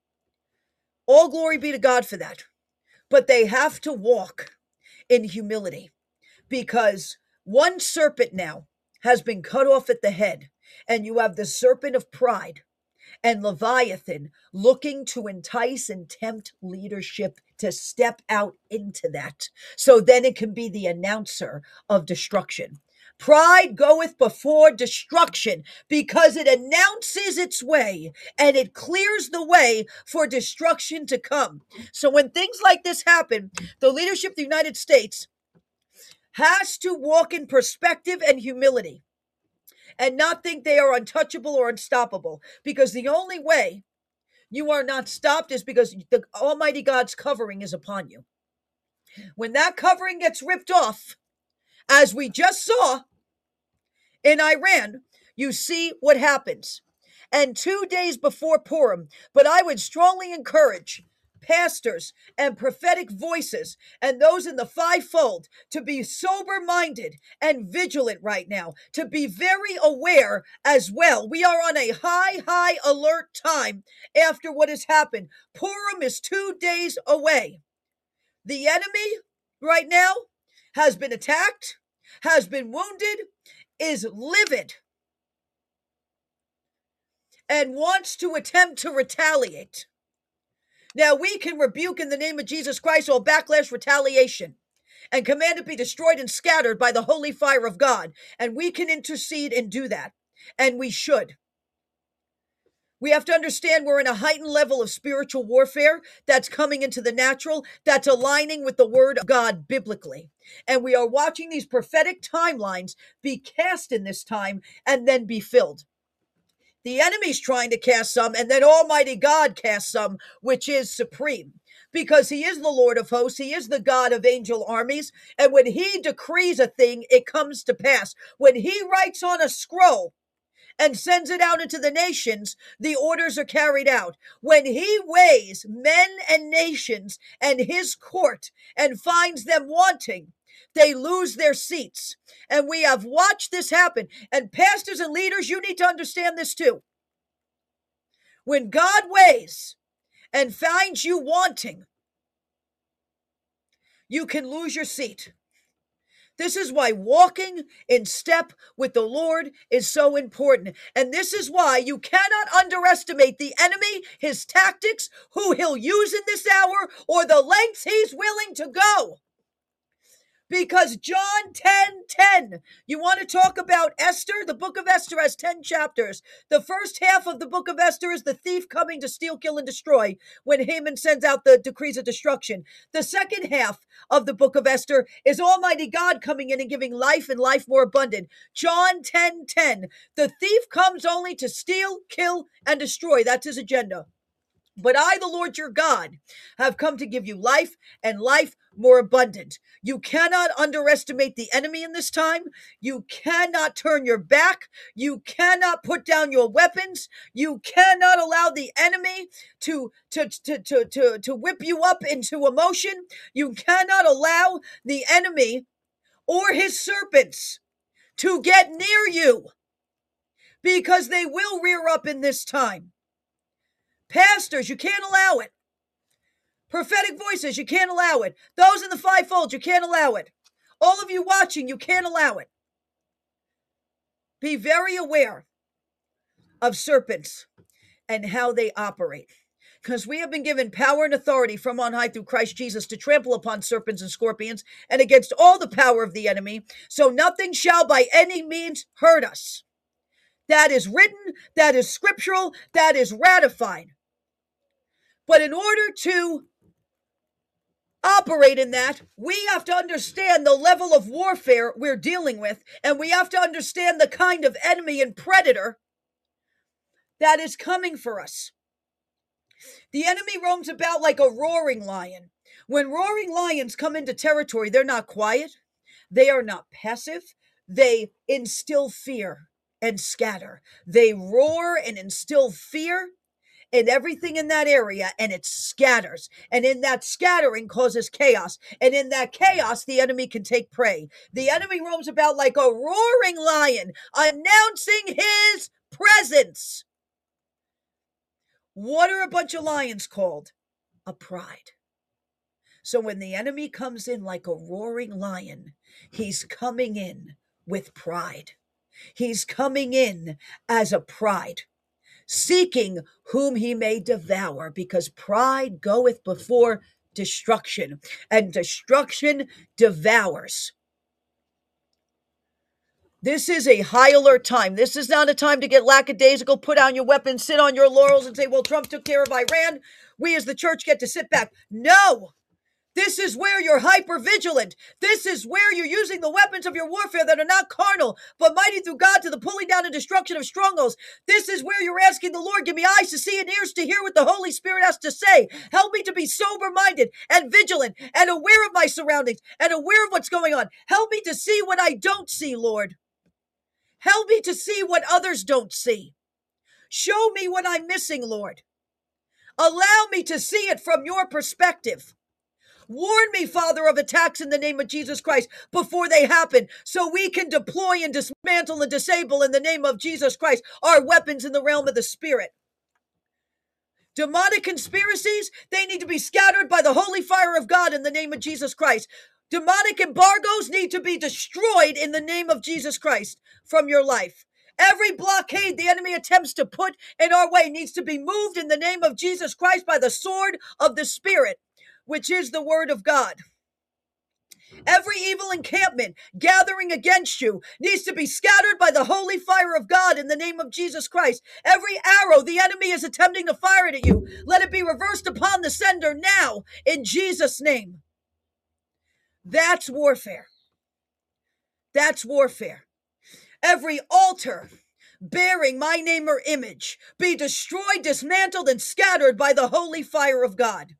All glory be to God for that. But they have to walk in humility, because one serpent now has been cut off at the head, and you have the serpent of pride and Leviathan looking to entice and tempt leadership to step out into that. So then it can be the announcer of destruction. Pride goeth before destruction, because it announces its way and it clears the way for destruction to come. So when things like this happen, the leadership of the United States has to walk in perspective and humility, and not think they are untouchable or unstoppable, because the only way you are not stopped is because the Almighty God's covering is upon you. When that covering gets ripped off, as we just saw in Iran, you see what happens. And 2 days before Purim, but I would strongly encourage pastors and prophetic voices and those in the fivefold to be sober minded and vigilant right now, to be very aware as well. We are on a high alert time after what has happened. Purim is 2 days away. The enemy right now has been attacked, has been wounded, is livid, and wants to attempt to retaliate. Now, we can rebuke in the name of Jesus Christ all backlash, retaliation, and command it be destroyed and scattered by the holy fire of God. And we can intercede and do that. And we should. We have to understand we're in a heightened level of spiritual warfare that's coming into the natural, that's aligning with the word of God biblically. And we are watching these prophetic timelines be cast in this time and then be filled. The enemy's trying to cast some, and then Almighty God casts some, which is supreme. Because he is the Lord of hosts, he is the God of angel armies, and when he decrees a thing, it comes to pass. When he writes on a scroll and sends it out into the nations, the orders are carried out. When he weighs men and nations and his court and finds them wanting, they lose their seats. And we have watched this happen. And pastors and leaders, you need to understand this too. When God weighs and finds you wanting, you can lose your seat. This is why walking in step with the Lord is so important. And this is why you cannot underestimate the enemy, his tactics, who he'll use in this hour, or the lengths he's willing to go. Because John 10:10, you want to talk about Esther? The book of Esther has 10 chapters. The first half of the book of Esther is the thief coming to steal, kill, and destroy when Haman sends out the decrees of destruction. The second half of the book of Esther is Almighty God coming in and giving life and life more abundant. John 10:10, the thief comes only to steal, kill, and destroy. That's his agenda. But I, the Lord your God, have come to give you life and life more abundant. You cannot underestimate the enemy in this time. You cannot turn your back. You cannot put down your weapons. You cannot allow the enemy to whip you up into emotion. You cannot allow the enemy or his serpents to get near you, because they will rear up in this time. Pastors, you can't allow it. Prophetic voices, you can't allow it. Those in the fivefold, you can't allow it. All of you watching, you can't allow it. Be very aware of serpents and how they operate, because we have been given power and authority from on high through Christ Jesus to trample upon serpents and scorpions and against all the power of the enemy, so nothing shall by any means hurt us. That is written, that is scriptural, that is ratified. But in order to operate in that, we have to understand the level of warfare we're dealing with, and we have to understand the kind of enemy and predator that is coming for us. The enemy roams about like a roaring lion. When roaring lions come into territory, they're not quiet. They are not passive. They instill fear and scatter. They roar and instill fear and everything in that area, and it scatters. And in that scattering causes chaos. And in that chaos, the enemy can take prey. The enemy roams about like a roaring lion, announcing his presence. What are a bunch of lions called? A pride. So when the enemy comes in like a roaring lion, he's coming in with pride. He's coming in as a pride, seeking whom he may devour, because pride goeth before destruction, and destruction devours. This is a high alert time. This is not a time to get lackadaisical, put down your weapons, sit on your laurels and say, well, Trump took care of Iran. We as the church get to sit back. No. This is where you're hyper vigilant. This is where you're using the weapons of your warfare that are not carnal, but mighty through God to the pulling down and destruction of strongholds. This is where you're asking the Lord, give me eyes to see and ears to hear what the Holy Spirit has to say. Help me to be sober-minded and vigilant and aware of my surroundings and aware of what's going on. Help me to see what I don't see, Lord. Help me to see what others don't see. Show me what I'm missing, Lord. Allow me to see it from your perspective. Warn me, Father, of attacks in the name of Jesus Christ before they happen, so we can deploy and dismantle and disable in the name of Jesus Christ our weapons in the realm of the Spirit. Demonic conspiracies, they need to be scattered by the holy fire of God in the name of Jesus Christ. Demonic embargoes need to be destroyed in the name of Jesus Christ from your life. Every blockade the enemy attempts to put in our way needs to be moved in the name of Jesus Christ by the sword of the Spirit, which is the word of God. Every evil encampment gathering against you needs to be scattered by the holy fire of God in the name of Jesus Christ. Every arrow the enemy is attempting to fire at you, let it be reversed upon the sender now in Jesus' name. That's warfare. That's warfare. Every altar bearing my name or image be destroyed, dismantled, and scattered by the holy fire of God.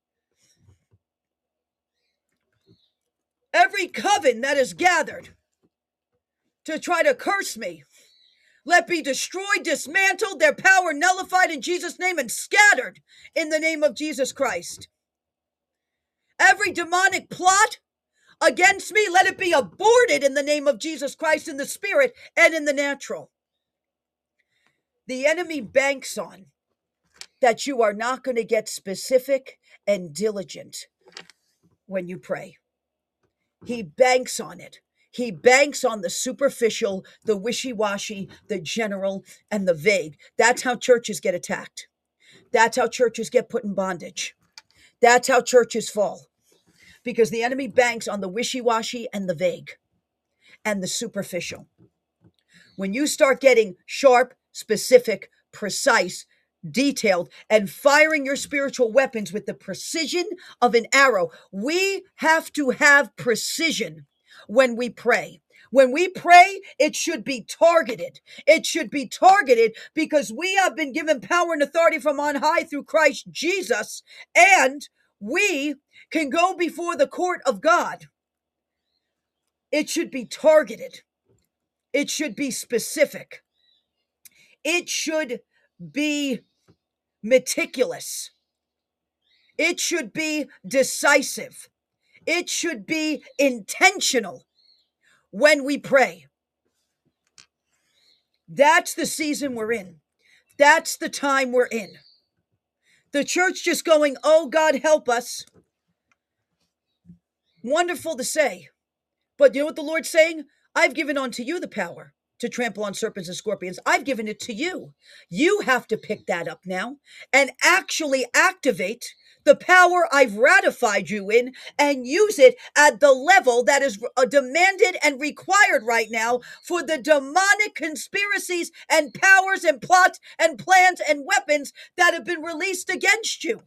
Every coven that is gathered to try to curse me, let be destroyed, dismantled, their power nullified in Jesus' name, and scattered in the name of Jesus Christ. Every demonic plot against me, let it be aborted in the name of Jesus Christ in the spirit and in the natural. The enemy banks on that you are not going to get specific and diligent when you pray. He banks on it. He banks on the superficial, the wishy-washy, the general, and the vague. That's how churches get attacked. That's how churches get put in bondage. That's how churches fall. Because the enemy banks on the wishy-washy and the vague and the superficial. When you start getting sharp, specific, precise, detailed, and firing your spiritual weapons with the precision of an arrow, we have to have precision when we pray. When we pray, it should be targeted. It should be targeted because we have been given power and authority from on high through Christ Jesus, and we can go before the court of God. It should be targeted. It should be specific. It should be meticulous. It should be decisive. It should be intentional when we pray. That's the season we're in. That's the time we're in. The church just going, oh, God, help us. Wonderful to say. But you know what the Lord's saying? I've given unto you the power to trample on serpents and scorpions. I've given it to you. You have to pick that up now and actually activate the power I've ratified you in and use it at the level that is demanded and required right now for the demonic conspiracies and powers and plots and plans and weapons that have been released against you.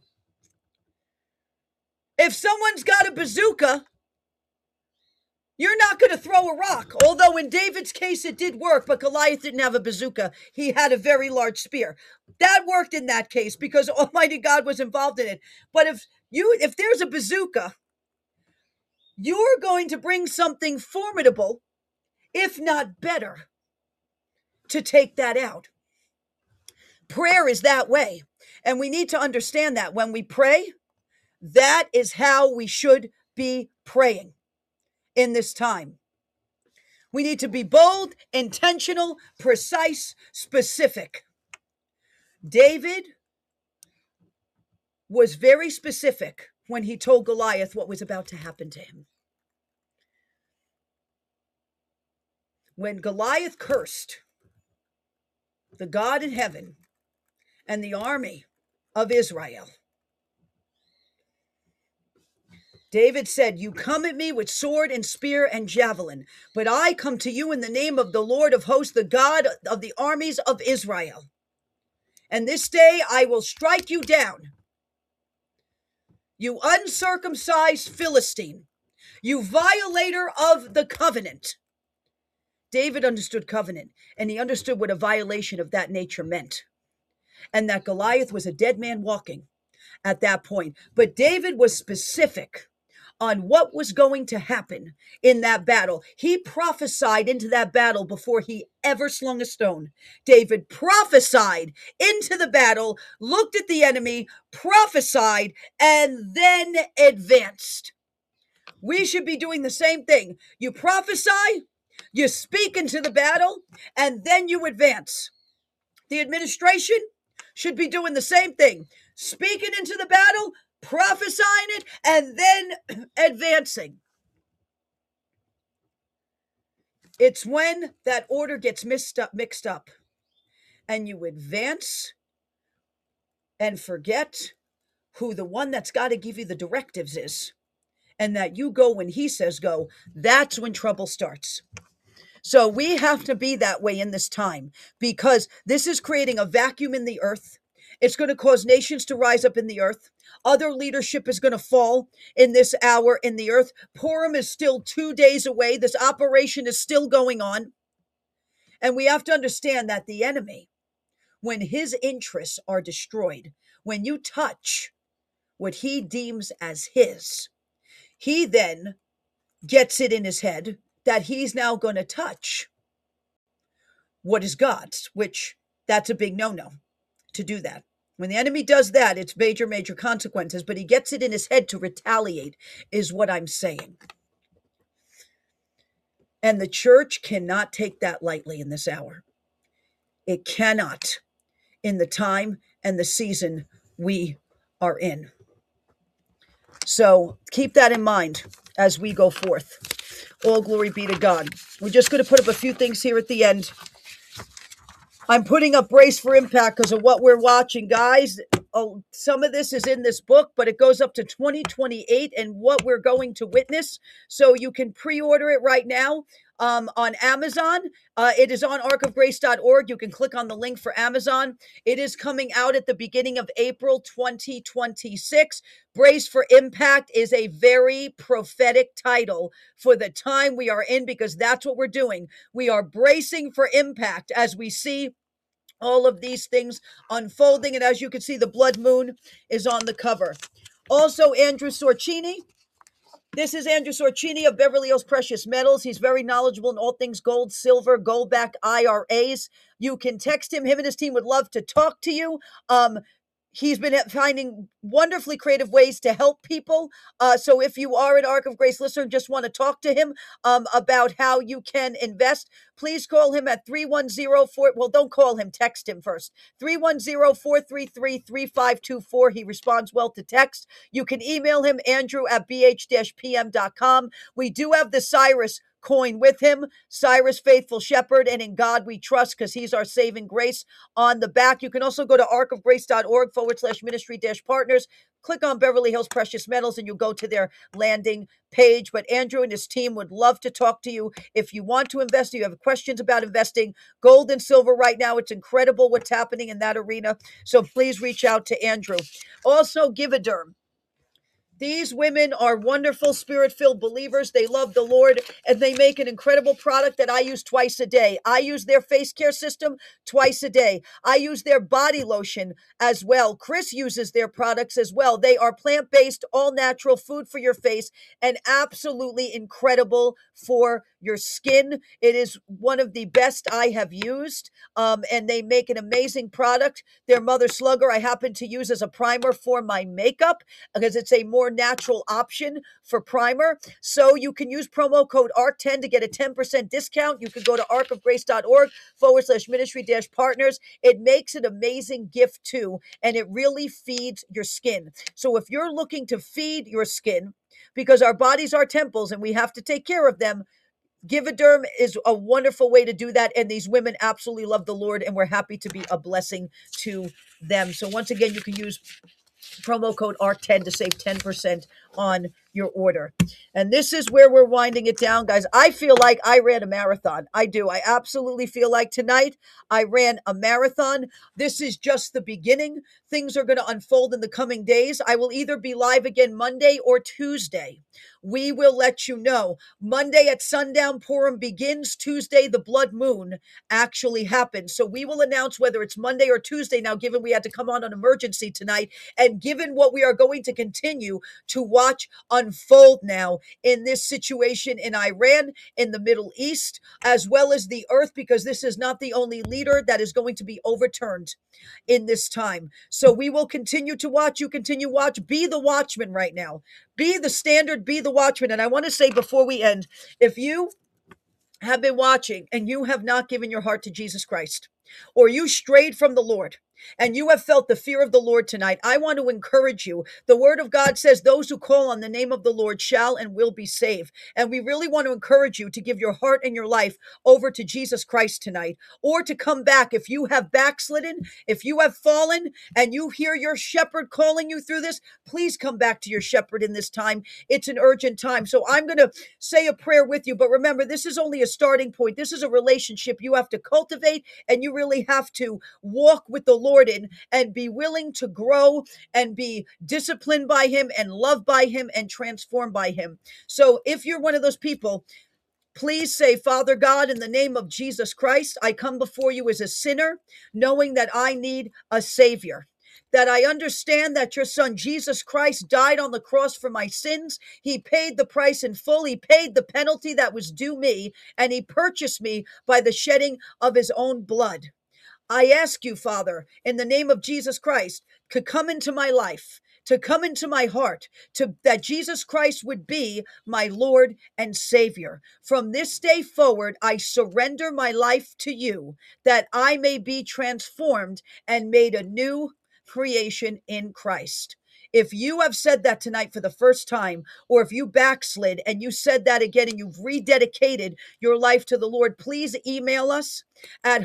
If someone's got a bazooka, you're not going to throw a rock. Although in David's case, it did work, but Goliath didn't have a bazooka. He had a very large spear. That worked in that case because Almighty God was involved in it. But if there's a bazooka, you're going to bring something formidable, if not better, to take that out. Prayer is that way. And we need to understand that when we pray, that is how we should be praying in this time. We need to be bold, intentional, precise, specific. David was very specific when he told Goliath what was about to happen to him. When Goliath cursed the God in heaven and the army of Israel, David said, you come at me with sword and spear and javelin, but I come to you in the name of the Lord of hosts, the God of the armies of Israel. And this day I will strike you down, you uncircumcised Philistine, you violator of the covenant. David understood covenant, and he understood what a violation of that nature meant, and that Goliath was a dead man walking at that point. But David was specific on what was going to happen in that battle. He prophesied into that battle before he ever slung a stone. David prophesied into the battle, looked at the enemy, prophesied, and then advanced. We should be doing the same thing. You prophesy, you speak into the battle, and then you advance. The administration should be doing the same thing, speaking into the battle, prophesying it, and then advancing. It's when that order gets mixed up, and you advance and forget who the one that's got to give you the directives is, and that you go when he says go. That's when trouble starts. So we have to be that way in this time, because this is creating a vacuum in the earth. It's going to cause nations to rise up in the earth. Other leadership is going to fall in this hour in the earth. Purim is still 2 days away. This operation is still going on. And we have to understand that the enemy, when his interests are destroyed, when you touch what he deems as his, he then gets it in his head that he's now going to touch what is God's, which that's a big no-no to do that. When the enemy does that, it's major, major consequences, but he gets it in his head to retaliate, is what I'm saying. And the church cannot take that lightly in this hour. It cannot, in the time and the season we are in. So keep that in mind as we go forth. All glory be to God. We're just going to put up a few things here at the end. I'm putting up Brace for Impact because of what we're watching, guys. Oh, some of this is in this book, but it goes up to 2028 and what we're going to witness. So you can pre-order it right now on Amazon. It is on arcofgrace.org. You can click on the link for Amazon. It is coming out at the beginning of April 2026. Brace for Impact is a very prophetic title for the time we are in, because that's what we're doing. We are bracing for impact as we see all of these things unfolding. And as you can see, the blood moon is on the cover. Also, Andrew Sorcini. This is Andrew Sorcini of Beverly Hills Precious Metals. He's very knowledgeable in all things gold, silver, gold-backed IRAs. You can text him. Him and his team would love to talk to you. He's been finding wonderfully creative ways to help people. So if you are an Ark of Grace listener and just want to talk to him about how you can invest, please call him at 310-4. Well, don't call him. Text him first. 310-433-3524. He responds well to text. You can email him, Andrew at bh-pm.com. We do have the Cyrus coin with him, Cyrus Faithful Shepherd, and in God we trust, because he's our saving grace on the back. You can also go to arcofgrace.org/ministry-partners. Click on Beverly Hills Precious Metals and you'll go to their landing page. But Andrew and his team would love to talk to you. If you want to invest, you have questions about investing, gold and silver right now, it's incredible what's happening in that arena. So please reach out to Andrew. Also, Givaderm. These women are wonderful, spirit-filled believers. They love the Lord, and they make an incredible product that I use twice a day. I use their face care system twice a day. I use their body lotion as well. Chris uses their products as well. They are plant-based, all-natural food for your face, and absolutely incredible for your skin. It is one of the best I have used, and they make an amazing product. Their Mother Slugger I happen to use as a primer for my makeup, because it's a more natural option for primer. So you can use promo code ARC10 to get a 10% discount. You can go to arcofgrace.org/ministry-partners. It makes an amazing gift too, and it really feeds your skin. So if you're looking to feed your skin, because our bodies are temples and we have to take care of them, Givaderm is a wonderful way to do that. And these women absolutely love the Lord, and we're happy to be a blessing to them. So once again, you can use promo code ARC10 to save 10% on your order. And this is where we're winding it down, guys. I feel like I ran a marathon. I do. I absolutely feel like tonight I ran a marathon. This is just the beginning. Things are going to unfold in the coming days. I will either be live again Monday or Tuesday we will let you know. Monday at sundown, Purim begins. Tuesday, the blood moon actually happens. So we will announce whether it's Monday or Tuesday now, given we had to come on an emergency tonight, and given what we are going to continue to watch unfold now in this situation in Iran, in the Middle East, as well as the earth, because this is not the only leader that is going to be overturned in this time. So we will continue to watch. You continue to watch. Be the watchman right now. Be the standard, be the watchman. And I want to say before we end, if you have been watching and you have not given your heart to Jesus Christ, or you strayed from the Lord, and you have felt the fear of the Lord tonight, I want to encourage you. The word of God says those who call on the name of the Lord shall and will be saved. And we really want to encourage you to give your heart and your life over to Jesus Christ tonight, or to come back. If you have backslidden, if you have fallen and you hear your shepherd calling you through this, please come back to your shepherd in this time. It's an urgent time. So I'm going to say a prayer with you, but remember, this is only a starting point. This is a relationship you have to cultivate, and you really have to walk with the Lord in and be willing to grow and be disciplined by him and loved by him and transformed by him. So if you're one of those people, please say, Father God, in the name of Jesus Christ, I come before you as a sinner, knowing that I need a savior. That I understand that your son Jesus Christ died on the cross for my sins. He paid the price in full. He paid the penalty that was due me, and he purchased me by the shedding of his own blood. I ask you, Father, in the name of Jesus Christ, to come into my life, to come into my heart, to that Jesus Christ would be my Lord and Savior. From this day forward, I surrender my life to you, that I may be transformed and made a new creation in Christ. If you have said that tonight for the first time, or if you backslid and you said that again and you've rededicated your life to the Lord, please email us at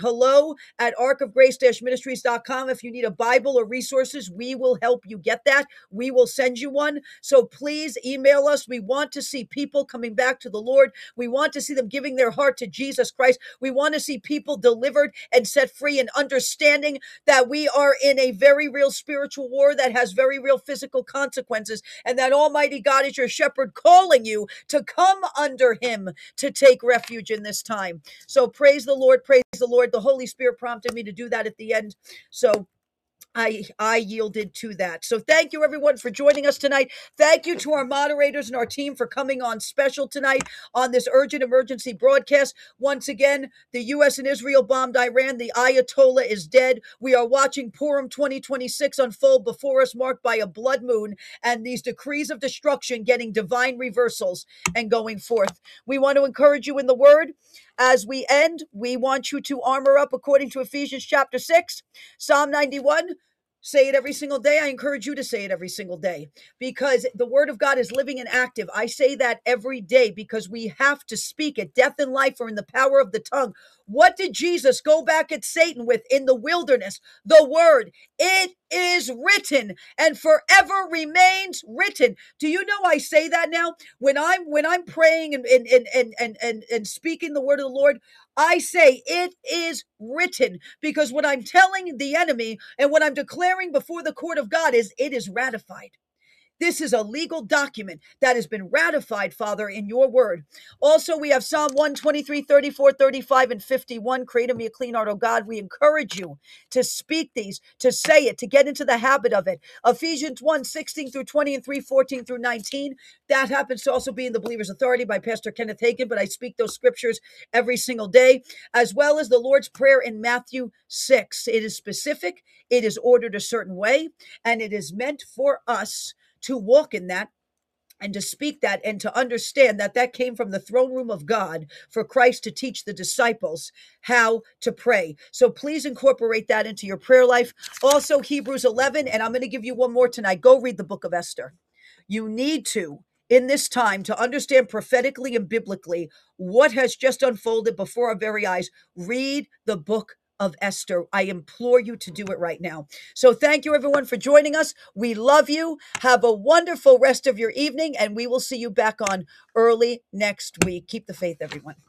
hello@arcofgrace-ministries.com. If you need a Bible or resources, we will help you get that. We will send you one. So please email us. We want to see people coming back to the Lord. We want to see them giving their heart to Jesus Christ. We want to see people delivered and set free, and understanding that we are in a very real spiritual war that has very real physical consequences, and that Almighty God is your shepherd, calling you to come under him to take refuge in this time. So praise the Lord, praise the Lord. The Holy Spirit prompted me to do that at the end. So I yielded to that. So thank you everyone for joining us tonight. Thank you to our moderators and our team for coming on special tonight on this urgent emergency broadcast. Once again, the U.S. and Israel bombed Iran. The Ayatollah is dead. We are watching Purim 2026 unfold before us, marked by a blood moon and these decrees of destruction getting divine reversals and going forth. We want to encourage you in the word. As we end, we want you to armor up according to Ephesians chapter 6, Psalm 91. Say it every single day. I encourage you to say it every single day, because the word of God is living and active. I say that every day because we have to speak it. Death and life are in the power of the tongue. What did Jesus go back at Satan with in the wilderness? The word. It is written and forever remains written. Do you know I say that now? When I'm praying and speaking the word of the Lord, I say it is written, because what I'm telling the enemy and what I'm declaring before the court of God is it is ratified. This is a legal document that has been ratified, Father, in your word. Also, we have Psalm 123, 34, 35, and 51. Create in me a clean heart, O God. We encourage you to speak these, to say it, to get into the habit of it. Ephesians 1, 16 through 20 and 3, 14 through 19. That happens to also be in the Believer's Authority by Pastor Kenneth Hagin, but I speak those scriptures every single day, as well as the Lord's Prayer in Matthew 6. It is specific, it is ordered a certain way, and it is meant for us to walk in that and to speak that and to understand that that came from the throne room of God for Christ to teach the disciples how to pray. So please incorporate that into your prayer life. Also, Hebrews 11, and I'm going to give you one more tonight. Go read the book of Esther. You need to, in this time, to understand prophetically and biblically what has just unfolded before our very eyes. Read the book of Esther. I implore you to do it right now. So thank you everyone for joining us. We love you. Have a wonderful rest of your evening, and we will see you back on early next week. Keep the faith, everyone.